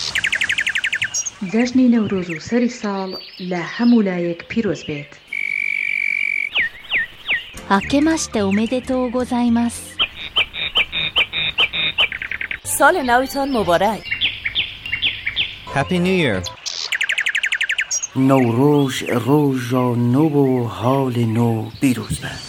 جەژنی نەورۆز و سەری ساڵ لە هەموو لایەک پیرۆز بێت. 明けましておめでとうございます. سال نوتان مبارک. Happy New Year. نوروز روزا نو و حال نو بیروز باد.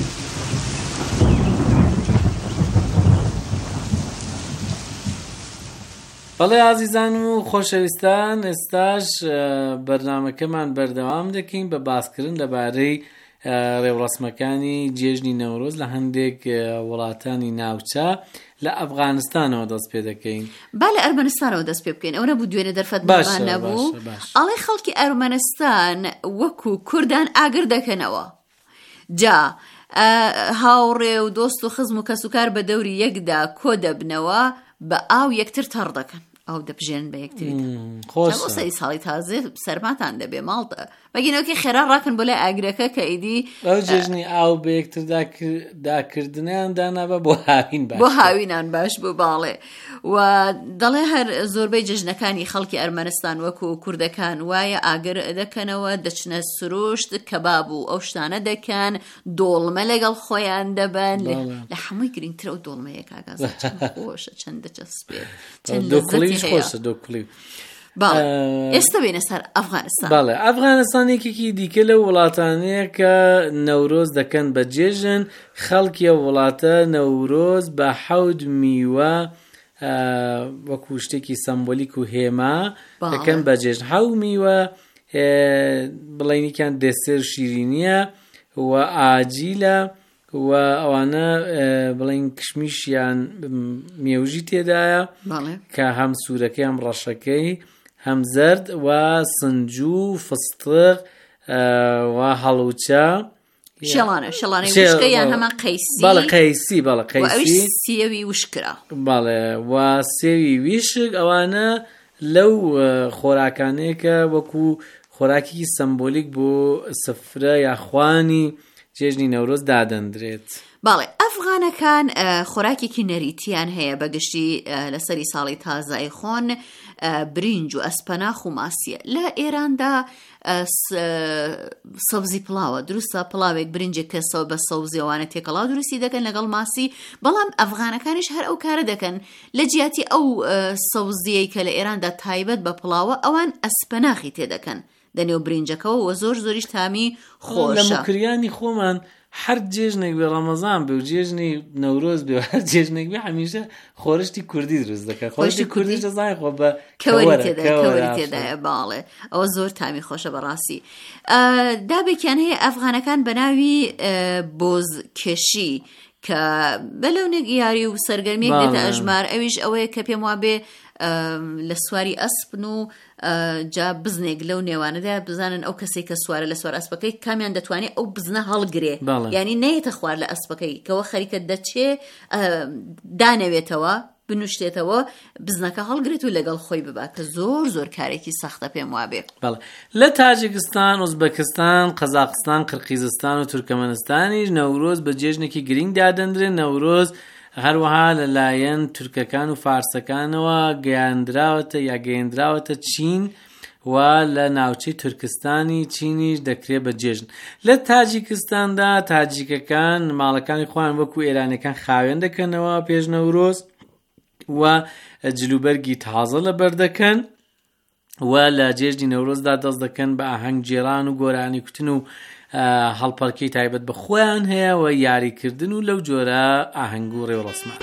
بەڵێ ئازیزان و خۆشەویستان، ئێستاش بەرنامەکەمان بەردەوام دەکەین بە باسکردن لەبارەی ڕێوڕەسمەکانی جێژنی نەورۆز لە هەندێک وڵاتانی ناوچە لە ئەفغانستانەوە دەست پێ دەکەین. با لە ئەرمەنستانەوە دەست پێ بکەین. ئەو نەبوو دوێنێ دەرفەتمان نەبوو. ئەڵێ خەڵکی ئەرمەنستان وەکو کوردان ئاگر دەکەنەوە. جا هاوڕێ و دۆست و خزم و کەسوکار بە دەوری یەکدا کۆ دەبنەوە، بە ئاو یەکتر تەڕ دەکەن. ئەو دەبژێن بە یەکتری بۆ سەری ساڵی تازێ سەرماتان دەبێ ماڵتە بەگینەوەکی خێرا ڕاکن بۆ لای ئاگرەکە کە ئیدی ئەو جێژنی ئاو بە یەکتر داکردنیان دانابە بۆ هاوین باش بۆ هاوینان باش بوو باڵێ و دەڵێ هەر زۆربەی جژنەکانی خەڵکی ئەرمەنستان وەکو کوردەکان وایە ئاگر دەکەنەوە دەچنە سروشت کەباب و ئەو شتانە دەکەن دۆڵمە لەگەڵ خۆیان دەبن لە هەمووی گرنگترە و دۆڵمەیە کاگاز چەند خۆشە چەند دەچەسپێت چەند لەزەتی هەیە. ئێستا بینە سەر ئەفغانستان. بەڵێ ئەفغانستانێکێکی دیکە لە وڵاتانەیە کە نەورۆز دەکەن بە جێژن خەڵکی وڵاتە نەورۆز بە حەود میوە وەکو شتێکی سەمبۆلیک و هێما دەکەن بە جێژن. حەو میوە بڵێنیکیان دێسێر شیرینیە و ئاجیلە و ئەوانە بڵێن کشمیشیان مێوژی تێدایە کە هەم سوورەکەی هەم ڕەشەکەی هەم زەرد و سنجوو فستق و هەڵوچە شێڵانە شێڵانەی وشکە یان هەمان قەیسی بەڵێ قەیسی بەڵێ قەیسی سێوی وشکرا بەڵێ و سێوی ویشک ئەوانە لەو خۆراکانەیە کە وەکو خۆراکی سمبۆلیک بۆ سفرە یاخوانی جێژنی نەورۆز دادەندرێت. باڵێ ئەفغانەکان خۆراکێکی نەریتیان هەیە بەگشتی لەسەری ساڵی تازای خۆن برینج و ئەسپەناخ و ماسیە. لە ئێراندا سەوزی پڵاوە دروستە پڵاوێک برنجێک کە بە سەوزیەوانە تێکەڵاو دروستی دەکەن لەگەڵ ماسی بەڵام ئەفغانەکانیش هەر ئەو کارە دەکەن لە جیاتی ئەو سەوزیەی کە لە ئێراندا تایبەت بە پڵاوە ئەوان ئەسپەناخی تێدەکەن دەنێو برینجەکەەوە و زۆر زۆریش تامی خۆشە. لە مکریانی خۆمان هەر جێژنێک بێ ڕەمەزان بێ و جێژنی نەورۆز بێ و هەر جێژنێک بێ هەمیشە خۆرشتی کوردی دروست دەکات. خۆرشتی کوردیش دەزانێ خۆ بە کەوەری تێدایە. باڵێ ئەوە زۆر تامی خۆشە بەڕاستی. دابێکیان هەیە ئەفغانەکان بە ناوی بۆزکێشی کە بەلەونێک یاری و سەرگەرمیەک دێتە ئەژمار ئەویش ئەوەیە کە پێم وابێ لە سواری ئەسپن و جا بزنێک لەو نێوانەدا بزانن ئەو کەسێک کە سوارە لە سوار ئەسپەکەی کامیان دەتوانێت ئەو بزنە هەڵگرێ یعنی نەیەتە خوار لە ئەسپەکەی کەەوە خەریکە دەچێ دانەوێتەوە بنوشتێتەوە بزنەکە هەڵگرێت و لەگەڵ خۆی ببا کە زۆر زۆر کارێکی سەختە پێم وابێ. لە تاجیکستان، ئوزبەکستان، قەزاقستان، قرقیزستان و تورکمەنستانیش نەورۆز بە جێژنێکی گرنگ دادەندرێن. نەورۆز هەروەها لەلایەن تورکەکان و فارسەکانەوە گەیاندراوەتە یا گەیاندراوەتە چین و لە ناوچەی تورکستانی چینیش دەکرێت بە جێژن. لە تاجیکستاندا تاجیکەکان ماڵەکانی خۆیان وەکو ئێرانەکان خاوێن دەکەنەوە پێش نەورۆز و جلوبەرگی تازە لەبەر دەکەن و لە جێژنی نەورۆزدا دەست دەکەن بە ئاهەنگ جێران و گۆرانی کوتن و هەڵپەڵکەی تایبەت بە خۆیان هەیە و یاریکردن و لەو جۆرە ئاهەنگ و ڕێوەڕەسمان.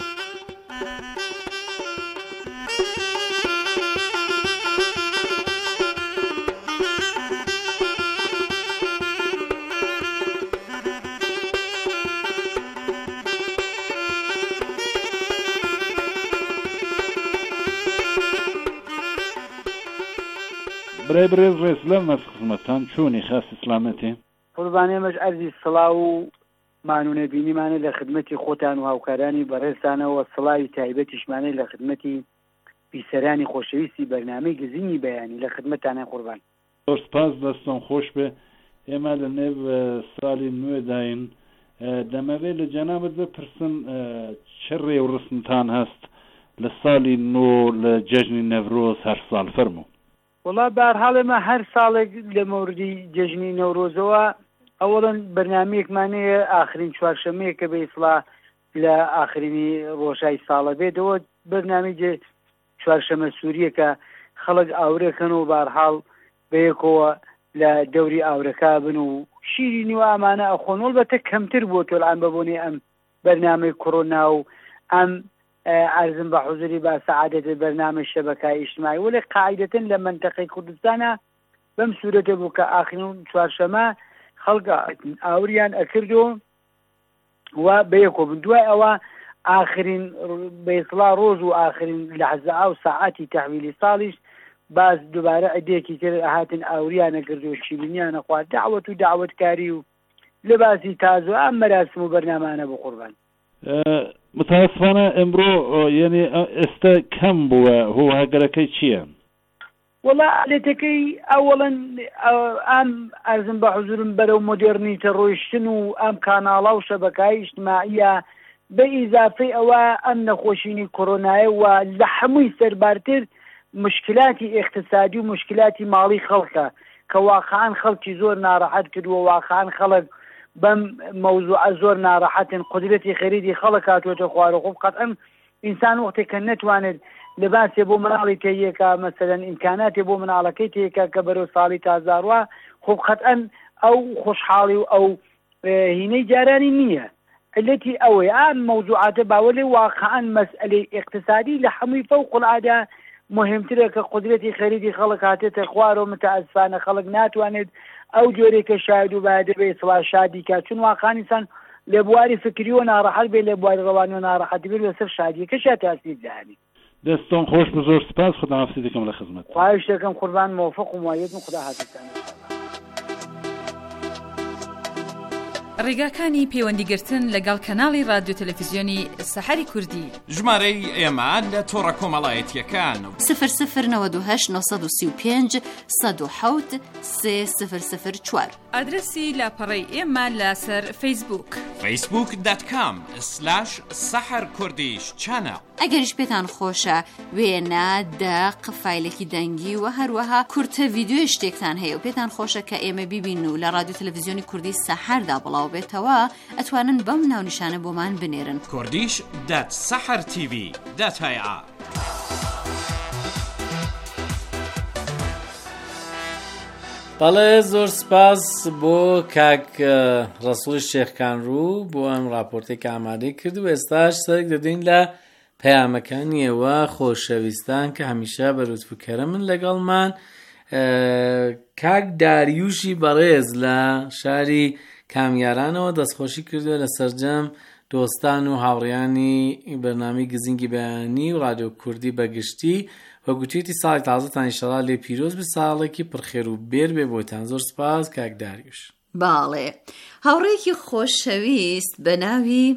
برای برێز ڕێزلەم مەس خزمەتان چۆنی خاص سلامەتێ قوربانێمەش ئەرزی سڵاو و مانونە بینیمانە لە خدمەتی خۆتان و هاوکارانی بەڕێزانەوە سڵاوی تایبەتیشمانەی لە خدمەتی بیسەرانی خۆشەویستی بەرنامەی گزینی بەیانی لە خدمەتانە قوربان. زۆر سپاس دەستم خۆش بێ. ئێمە لە نێو ساڵی نوێداین دەمەوێت لە جەنابەت بپرسم چه ڕێ و ڕسمتان هەست لە ساڵی نۆ لە جەژنی نەورۆز هەر ساڵ فەرموو. وڵا بەرحاڵێمە هەر ساڵێک لە مەوردی جەژنی نەورۆزەوە ئەوڵەن بەرنامەیەکمانەیە ئاخرین چوارشەمەیە کە بە ئیسڵا لە ئاخرینی ڕۆژای ساڵە بێتەوە بەرنامەی چوارشەمە سووریە کە خەڵک ئاورەکەن و بەرحاڵ بەیەکەوە لە دەوری ئاورەکە بن و شیرینی و ئامانە ئەخۆن وەڵبەتە کەمتر بۆ تۆلعان بەبوونی ئەم بەرنامەی کۆڕۆنا و ئەم عرضم بە حوزری با سعادەت بەرنامە شەبەکای ئیجتیماعی وەڵێ قاعدەتەن لە منتەقەی کوردستانە بەم سوورەتە بوو کە ئاخرین چوارشەمە خەڵکە ئاوریان ئەکردو و بەیەکۆ بن. دوای ئەوە ئاخرین بەیسڵا ڕۆژ و ئاخرین لەحزە ئاو ساعاتی تەحویلی ساڵیش باز دووبارە ئەدێکی تر هاتن ئاوریانە کردو شیرینیانە خوارد دعوەت و دعوەتکاری و لە باسی تازە ئەم مەراسم و بەرنامانە بۆ قوربان. متاسفانە ئەمڕۆ یعنی ئێستا کەم بووە هو هەگەرەکەی چییە؟ وڵا لێتەکەی ئەوەڵەن ئەم ئەرزم بە حزورم بەرەو مۆدێرنیتە ڕۆیشتن و ئەم کاناڵا و شەبەکای ئیجتماعیە بە ئیزافەی ئەوە ئەم نەخۆشینی کۆرۆنایە و لە هەمووی سەربارتر مشکلاتی اقتصادی و مشکلاتی ماڵی خەڵکە کە واقعان خەڵکی زۆر ناڕەحەت کردووە واقعان خەڵک بەم مەوزوعە زۆر ناڕەحەتن قودرەتی خەریدی خەڵک هاتووەتە خوارە خۆ قەتعەن ئینسان وەختێک کە نەتوانێت لەباسێ بۆ مناڵی تێیەکە مەسەلەن ئیمکاناتێ بۆ مناڵەکەی تێیەکە کە بەرەو ساڵی تازاڕوا خۆ قەتعەن ئەو خۆشحاڵی و ئەو هینەی جارانی نییە علەتی ئەوەی ئام مەوزوعاتە باوەڵێ واقعان مەسئلەی اقتصادی لە هەمووی فەوق العادا مهمترە کە قودرەتی خەریدی خەڵک هاتێتە خوارەوە متەئەسفانە خەڵک ناتوانێت ئەو جۆرێکە شاید و باید بێت سڵا شادی کات چون واقعان ئینسان لە بواری فکری و ناڕەحەت بێت لە بواری ڕەوانی و ناڕەحەتی بێت لەسەر شادیەکەشا تاسیر داهێنێت. دەستۆن خۆش بە زۆر سپاس خوداحافیزی دەکەم لە خزمەت. خواهش دەکەم قوربان موفق و موفق خدا حافیزتان. ڕێگاکانی پەیوەندیگرتن لەگەڵ کەناڵی رادیۆ تەلەڤیزیۆنی سەحەری کوردی ژمارەی ئێمە لە تۆڕە کۆمەڵایەتیەکان سفر سفر نەوەد و هەشت نۆ سی و پێنج سەد و حەوت سێ سفر سفر چوار ئادرسی لاپەڕەی ئێمە لەسەر فەیسبووک فەیسبووک دات کام سلاش سەحەر کوردیش چانە. ئەگەریش پێتان خۆشە وێنە دەق فایلێکی دەنگی و هەروەها کورتە ڤیدیۆی شتێکتان هەیە و پێتان خۆشە کە ئێمە بیبین و لە رادیۆ تەلەڤیزیۆنی کوردی سەحەردا بڵاو بێتەوە ئەتوانن بەم ناونیشانە بۆمان بنێرن کوردیش دات سەحەر تیڤی دات هەیە. بەڵێ زۆر سپاس بۆ کاک ڕەسوڵی شێخکانڕوو بۆ ئەم راپۆرتێک ئامادەی کرد و ئێستاش سەرک دەدەین لە پەیامەکانی ئێوە خۆشەویستان کە هەمیشە بەلوتفکەرە من لەگەڵمان. کاک داریوشی بەڕێز لە شاری کامیارانەوە دەستخۆشی کردووە لە سەرجەم دۆستان و هاوڕێیانی بەرنامەی گزینگی بەیانی و رادیۆ کوردی بەگشتی و گوتویەتی ساڵی تازەتان ئینشەڵا لێ پیرۆز بێ ساڵێکی پڕخێر و بێر بێ بۆتان. زۆر سپاس کاک داریوش. باڵێ هاوڕێکی خۆشەویست بە ناوی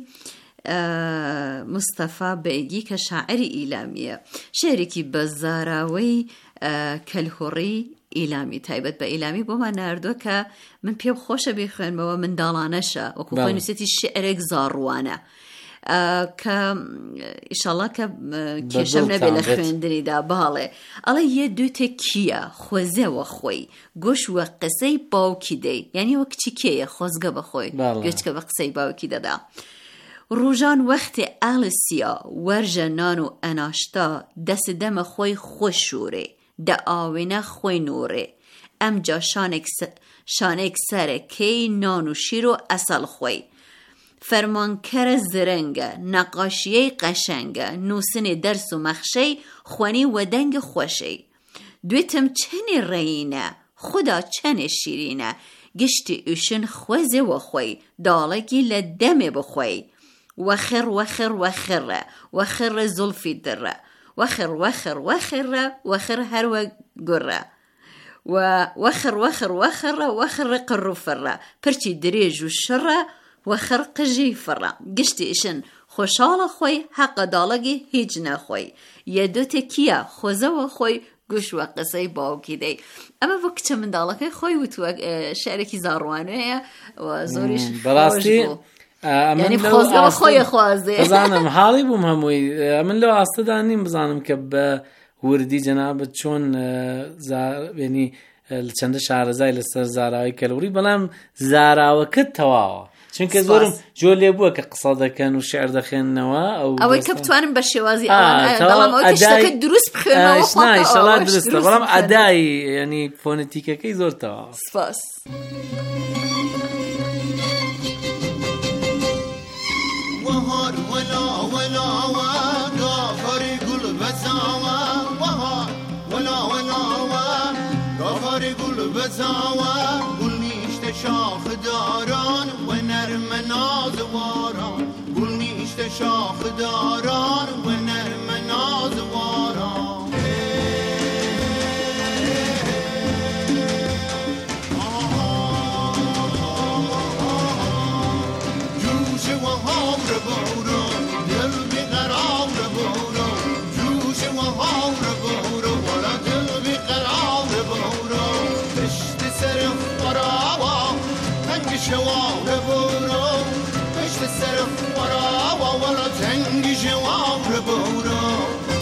مستەفا بەیگی کە شاعری ئیلامیە شێرێکی بە زاراوەی کەلهوڕی ئیلامی تایبەت بە ئیلامی بۆمان ناردووە کە من پێم خۆشە بخوێنمەوە منداڵانەشە وەکو خۆی نووسێتی شعرێک زاڕوانە کە ئیشەڵا کە کێشەم نەبێ لە خوێندنیدا. باڵێ ئەڵێ یە دوتێ کیە خۆزێوە خۆی گۆش وە قسەی باوکی دەی یعنی وە کچی کێیە خۆزگە بەخۆی گوێچکە بە قسەی باوکی دەدا. ڕۆژان وەختێ ئالسیا وەرژە نان و ئەناشتا دەست دەمە خۆی خۆشورێ دە ئاوێنە خۆی نورێ ئەمجا شانێک سەرەکەی نان و شیر و ئەسەڵ خۆی فەرمانکەرە زرەنگە نەقاشیەی قەشەنگە نووسنێ دەرس و مەخشەی خوێنی وەدەنگە خۆشەی دوێتم چەنێ ڕێینە خدا چەنێ شیرینە گشتی ئوشن خۆزێ وەخۆی داڵێکی لە دەمێ بخۆی وەخر وەخر وەخرە وەخرە زولفی درە وەخر وەخر وەخرە وەخر هەروە گوڕە وەخر وەخر وەخرە وەخرە قڕوفڕە پرچی درێژ و شڕە وەخر قژی فڕە گشتی ئیشن خۆشحاڵە خۆی حەقە داڵەگی هیچ نەخۆی یەدوتێ کیە خۆزەوە خۆی گوش وە قسەی باوکی دەی. ئەمە بۆ کچە منداڵەکەی خۆی وتووە شعرێکی زاڕوانەیە و زۆریش بەڕاستی یعنی خۆزگەوە خۆی خوازێ بزانم حاڵی بووم هەمووی من لەو ئاستەدا نیم بزانم کە بە وردی جەنابەت چۆن بینی چەندە شارەزای لەسەر زاراوی کەلوڕی بەڵام زاراوەکەت تەواوە چونکە زۆرم جۆ لێ بووە کە قسە دەکەن و شعر دەخێننەوە ئەوەی کە بتوانم بە شێوازی بەڵام ئەوەی شتەکەت دروست بخوێنەوە ئینشەڵا دروستە بەڵام ئەدای ینی فۆنەتیکەکەی زۆر تەواوە. سپاس. وهار ولا ولا وغافر قل بزاوى وهار ولا ولا وغافر قل بزاوى قل نيشت شاخ داران ونرم نازواران قل نيشت شاخ داران ونرم نازواران جوش وهام ربوران براوا تنگ شوار بورو پشت سر براوا ولا تنگ شوار بورو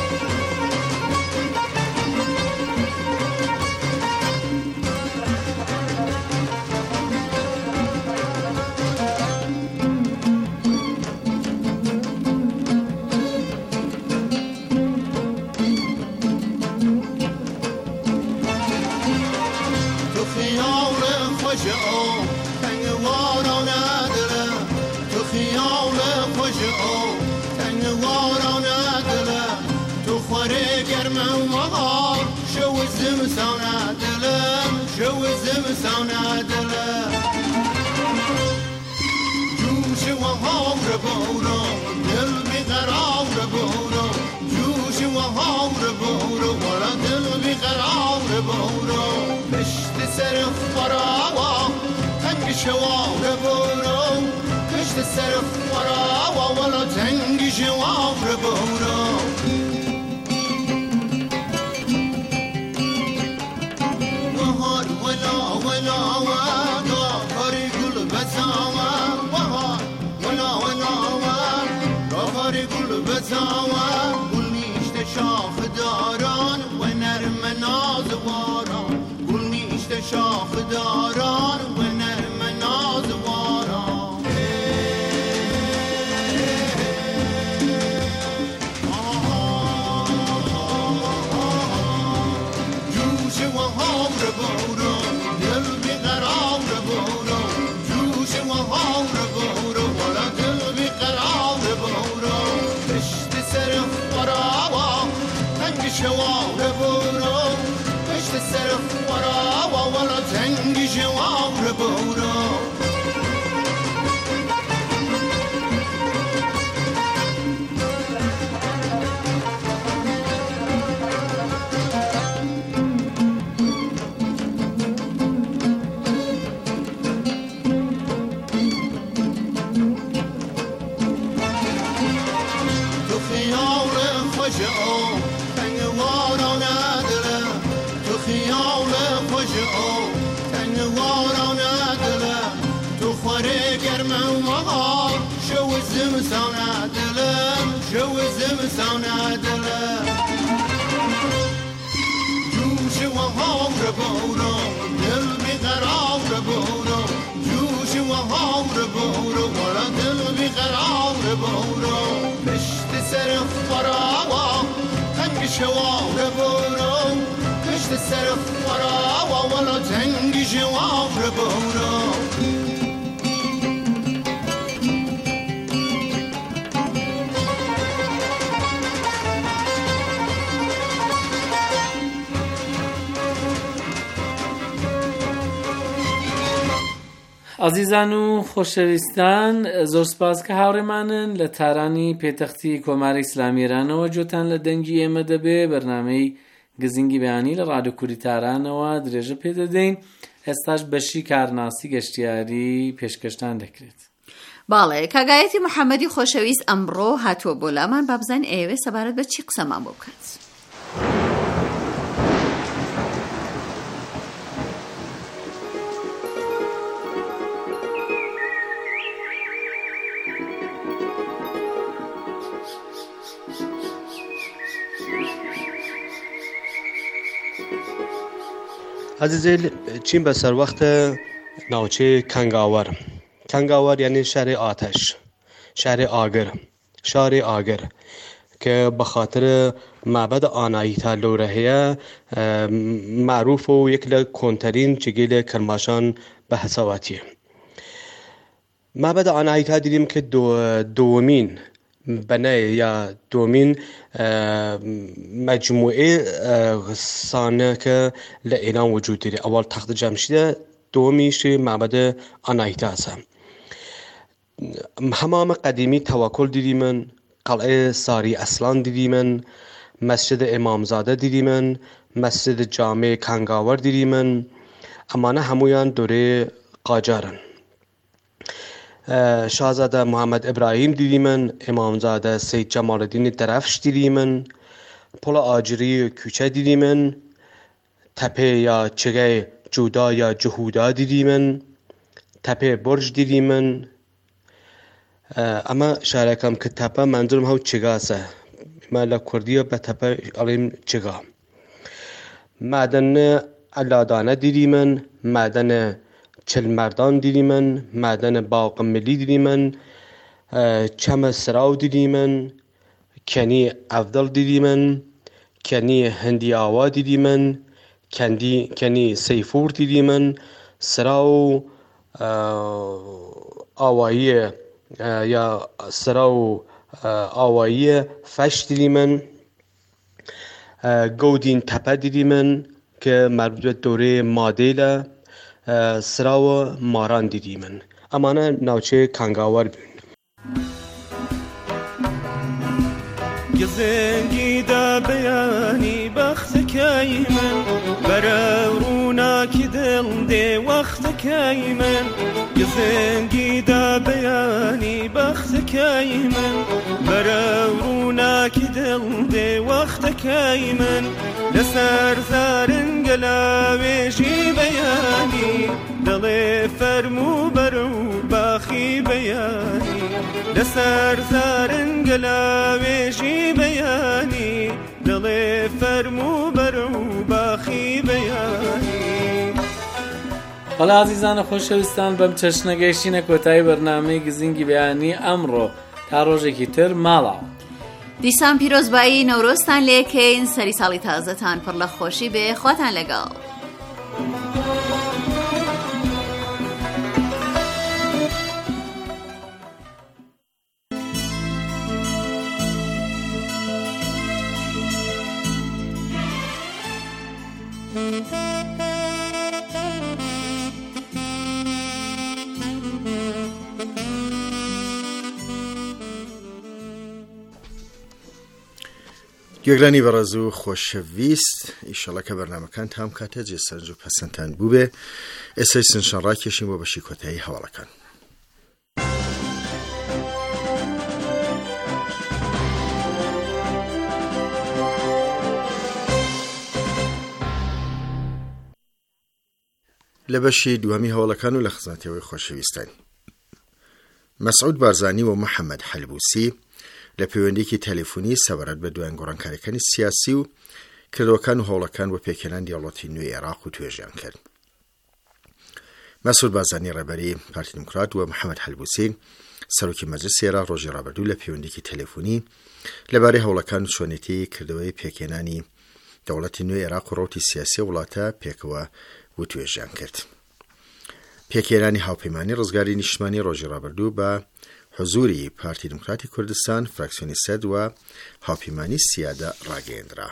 زمستان دلم شو زمستان دلم جوش و هامر بورو دل بیقرار بورو جوش و هامر بورو ولا دل بیقرار بورو پشت سر فراوا تنگ شوار بورو پشت سر فراوا ولا تنگ شوار بورو گل میشته شاخ داران و نرم نازواران گل میشته شاخ داران و نرم نازواران جوش و هامر بورو دل بیقرار بورو جوش و هامر بورو ولا دل بیقرار بورو سر فراوا تنگ شوار بورو پشت سر فراوا ولا تنگ شوار بورو زمستان دلم شو زمستان دلم جوش و هامر بورو دل بیقرار بورو جوش و هامر بورو ولا دل بیقرار بورو پشت سر فراوا تنگ شوار بورو پشت سر فراوا ولا تنگ شوار بورو عزیزان و خۆشەویستان زۆر سپاس کە هاوڕێمانن لە تارانی پێتەختی کۆماری ئیسلامی ئێرانەوە جۆتان لە دەنگی ئێمە دەبێ بەرنامەی گزینگی بەیانی لە ڕادیۆ کوردی تارانەوە درێژە پێدەدەین. ئێستاش بەشی کارناسی گەشتیاری پێشکەشتان دەکرێت. باڵێ کاگایەتی محەممەدی خۆشەویست ئەمڕۆ هاتووە بۆ لامان با بزانین ئێوێ سەبارەت بە چی قسەمان بۆ بکات. عزیزیل چین بسر وقت ناوچه کنگاور. کنگاور یعنی شهر آتش، شهر آگر، شهر آگر که بخاطر معبد آناهیتا لورهیه معروف و یک لکنترین چگیل کرماشان به حساباتیه. معبد آناهیتا دیدیم که دو دومین بنای یا دومین مجموعه سانه که لایران وجود داره. اول تخت جمشید، دومیش معبد آناهیتا است. حمام قدیمی توکل دیدیم، قلعه ساری اصلان دیدیم، مسجد امامزاده دیدیم، مسجد جامع کنگاور دیدیم. اما نه همویان دوره قاجارن. شاهزاده محمد ابراهیم دیدیم، امامزاده سید جمال الدین درفش دیدیم، پل آجری کوچه دیدیم، تپه یا چگه جودا یا جهودا دیدیمن تپه برج دیدیمن اما شارکم که تپه منظورم هاو چگاسه ما لکردیه به تپه علیم چگا معدن علادانه دیدیمن معدن چلمردان دیدیمن معدن باغ ملی دیدیمن چم سراو دیدیمن کنی افضل دیدیمن کنی هندی آوا دیدیمن کنی کنی سیفور دیدیمن سراو آوایی یا سراو آوایی فش دیدیمن گودین تپه دیدیمن که مربوط به دوره مادیله سراو ماران دیدیمن امانه ناوچه کانگاور بین گزنگی دا بیانی بخت کی من برونا کی دل دی وقت کی من گزنگی دا بیانی بخت کی من برونا کی دل دی وقت کی من لسر زارن گلاویشی بیانی دل فرمو برو باخی بیانی لسر زارن گلاویشی بیانی دل فرمو برو باخی بیانی. حالا عزیزان خۆشەویستان بەم چەشنە گەیشتینە کۆتایی بەرنامەی گزینگی بەیانی ئەمڕۆ تا ڕۆژێکی تر ماڵاوە. دیسان پیرۆزبایی نەورۆزتان لێکەین سەری ساڵی تازەتان پڕ لە خۆشی بێ خواتان لەگەڵ. گوێگرانی بەڕێز و خۆشەویست ئیشەڵە کە بەرنامەکان تام کاتە جێسەرنج و پەسەندتان بوو بێ ئێستا سنشان ڕاکێشین بۆ بەشی کۆتایی هەواڵەکان. لە بەشی دووەمی هەواڵەکان و لە خزمەتیەوەی خۆشەویستان مەسعود بارزانی و محەممەد حەلبوسی لە پەیوەندیکی تەلەفۆنی سەبارەت بە دوایان گۆڕانکاریەکانی سیاسی و کردەوەکان و هەوڵەکان بۆ پێکهێنان دیاڵۆتی نوێی عێراق و توێژیان کرد. مەسعود بارزانی ڕێبەری پارتی دموکرات و محەممەد حەلبوسی سەرۆکی مەجلیسی عێراق ڕۆژی ڕابردوو لە پەیوەندیکی تەلەفۆنی لەبارەی هەوڵەکان و چۆنێتی کردەوەی پێکهێنانی دەوڵەتی نوێی عێراق و ڕەوتی سیاسی وڵاتە پێکەوە و توێژیان کرد. پێکهێنانی هاوپەیمانی ڕزگاری نیشتمانی ڕۆژی ڕابردوو بە حضوری پارتی دموکراتی کوردستان فراکسیۆنی سەد و هاوپەیمانی سیادە ڕاگەیەندرا.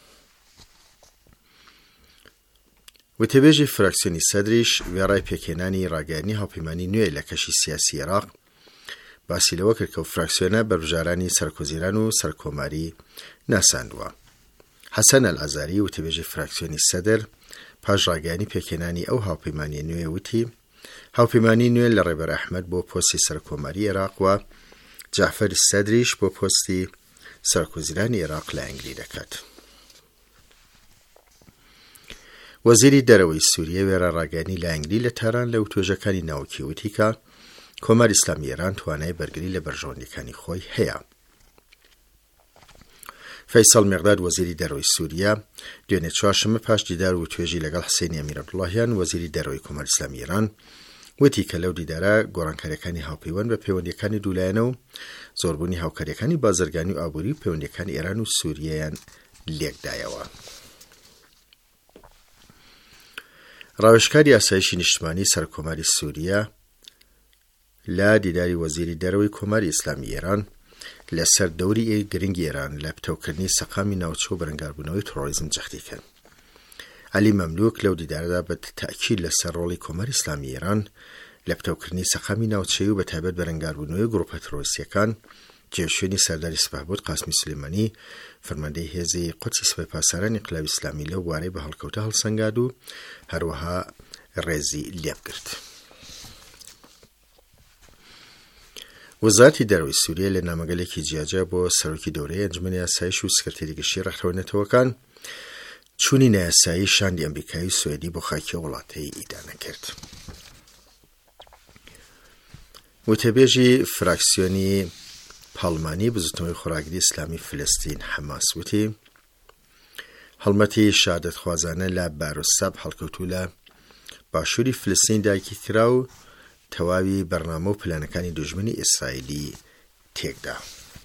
وتەبێژی فراکسیۆنی سەدریش وێڕای پێکهێنانی ڕاگەیاندنی هاوپەیمانی نوێ لە کەشی سیاسی عێراق باسی لەوە کرد کە و فراکسیۆنە بەربژارانی سەرکۆزیران و سەرکۆماری ناساندووە. حەسەن ئەلعەزاری وتەبێژی فراکسیۆنی سەدر پاش ڕاگەیاندنی پێکهێنانی ئەو هاوپەیمانیە نوێ وتی هاوپەیمانی نوێ لە ڕێبەر ئەحمەد بۆ پۆستی سەرکۆماری عێراق و جعفەر سەدریش بۆ پۆستی سەرکۆزیرانی عێراق لە ئەنگلی دەکات. وەزیری دەرەوەی سووریە وێرە ڕاگەیاندنی لە ئەنگلی لە تاران لە وتۆژەکانی ناوکی وتی کە کۆماری ئیسلامی ئێران توانای بەرگری لە بەرژەوەندیەکانی خۆی هەیە. فەیسەڵ مێغداد وەزیری دەرەوەی سووریا دوێنێ چوارشەممە پاش دیدار و توێژی لەگەڵ حسێنی ئەمیر عەبدوڵڵاهیان وەزیری دەرەوەی کۆماری ئیسلامی ئێران وتی کە لەو دیدارە گۆڕانکاریەکانی هاوپەیوەند بە پەیوەندیەکانی دوولایەنە و زۆربوونی هاوکاریەکانی بازرگانی و ئابووری و پەیوەندیەکانی ئێران و سووریایان لێکدایەوە. ڕاوێژکاری ئاسایشی نیشتمانی سەرکۆماری سووریا لە دیداری وەزیری دەرەوەی کۆماری ئیسلامی ئێران لەسەر دەوری گرنگی ئێران لە پتەوکردنی سەقامی ناوچە و بەرەنگاربوونەوەی تۆڕۆریزم جەختی کرد. عەلی مەملوک لەو دیدارەدا بە تاکید لەسەر ڕۆڵی کۆماری ئیسلامی ئێران لە پتەوکردنی سەقامی ناوچەیی و بەتایبەت بەرەنگاربوونەوەی گروپە تۆڕۆریستیەکان جێشوێنی سەرداری سپاهبوت قاسمی سلێمانی فەرماندەی هێزی قودسی سپای پاسەرانی ئینقلابی ئیسلامی لەو بوارەی بە هەڵکەوتە هەڵسەنگاد و هەروەها ڕێزی لێبگرت. وەزارەتی دەرەوەی سووریا لە نامەگەلێکی جیاجا بۆ سەرۆکی دەورەی ئەنجومەنی ئاسایش و سکرتێری گشتی ڕێکخراوە نەتەوەکان چوونی نایاسایی شاندی ئەمریکایی و سوێدی بۆ خاکی وڵاتەی ئیدانە کرد. وتەبێژی فراکسیۆنی پاڵمانی بزوتنەوەی خۆراگری ئیسلامی فلستین حەماس وتی هەڵمەتی شادەتخوازانە لە بارۆسەب هەڵکەوتوو لە باشووری فلستین دایکی کرا و تەواوی بەرنامە و پلانەکانی دوژمنی ئیسرائیلی تێکدا.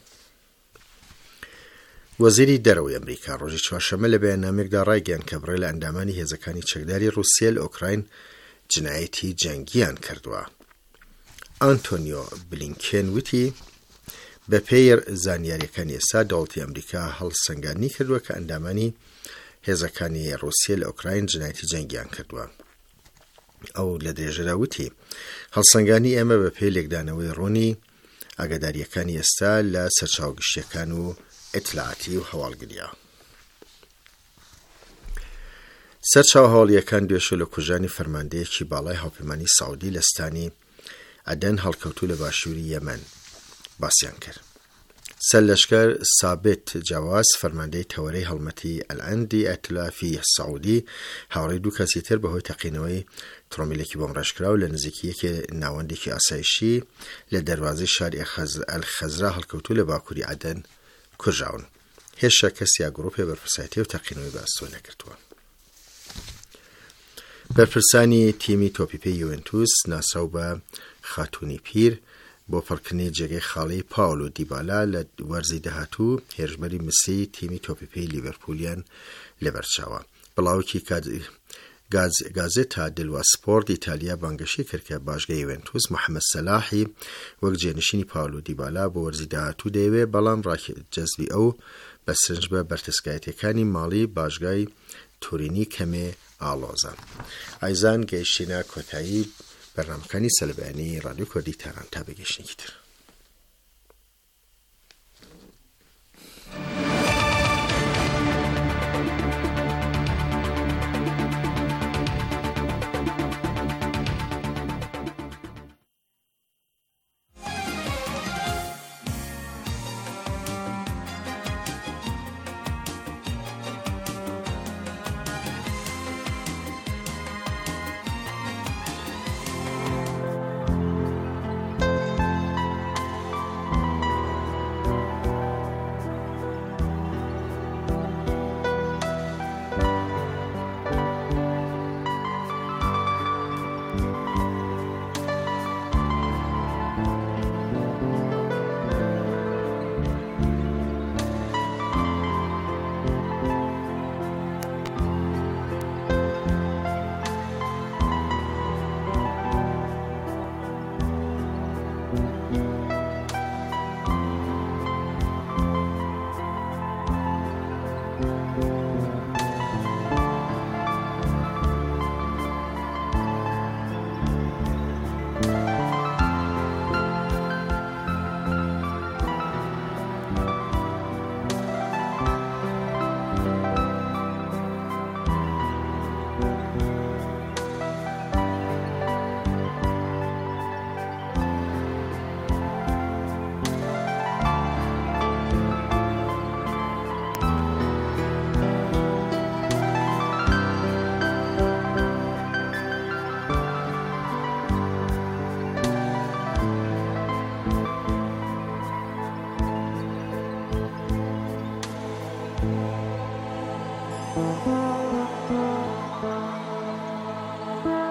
وەزیری دەرەوەی ئەمریکا ڕۆژی چوارشەممە لە بەیاننامێکدا ڕایگەیاند کە بڕێ لە ئەندامانی هێزەکانی چەکداری رووسیا لە ئۆکراین جنایەتی جەنگیان کردووە. ئانتۆنیۆ بلینکێن وتی بە پێی زانیاریەکانی ئێستا دەوڵەتی ئەمریکا هەڵسەنگاندنی کردووە کە ئەندامانی هێزەکانی رووسیا لە ئۆکراین جنایەتی جەنگیان کردووە. ئەو لە درێژەدا وتی هەڵسەنگاندنی ئێمە بە پێی لێکدانەوەی ڕوونی ئاگاداریەکانی ئێستا لە سەرچاوگشتیەکان و ئیتلاعاتی و هەواڵگریە. سەرچاو هەواڵیەکان دوێشە لە کوژانی فەرماندەیەکی باڵای هاوپەیمانی سعودی لە ستانی ئەدەن هەڵکەوتوو لە باشووری یەمەن باسییان کرد. سەرلەشکەر سابت جاواز فەرماندەی تەوەرەی هەڵمەتی ئەلئەندی ئەتلافی سعودی هاوڕێی دوو کەسی تر بەهۆی تەقینەوەی ترۆمیلێکی بۆم ڕێژکراو لە نزیکی یەکێ ناوەندێکی ئاسایشی لە دەروازەی شاری ئەلخەزرا هەڵکەوتوو لە باکووری ئەدەن کوژاون. هێشتا کەس یا گرۆپێ بەرپرسایەتی و تەقینەوەی بەستۆ نەکردووە. بەرپرسانی تیمی تۆپیپەی یوڤنتوس ناسراو بە خاتوونی پیر بۆ پڕکردنی جێگەی خاڵی پاولۆ دیبالا لە وەرزی داهاتوو هێرشبەری مسی تیمی تۆپیپەی لیڤەرپولیان لەبەرچاوە. بڵاوکی گازێتا دلوا سپۆرت ئیتالیا بانگەشی کرد کە باشگەی یوڤنتوس محەممەد سەلاحی وەک جێنشینی پاولۆ دیبالا بۆ وەرزی داهاتوو دەیەوێت، بەڵام ڕاجەزبی ئەو بە سرنج بە بەرتەسکایەتەکانی ماڵی باشگای تورینی کەمێ ئاڵۆزە. ئایزان گەیشتینە کۆتایی بەرنامەکانی سەلبیانی ڕادیۆ کوردی تاران تا بەگەشتێکی تر.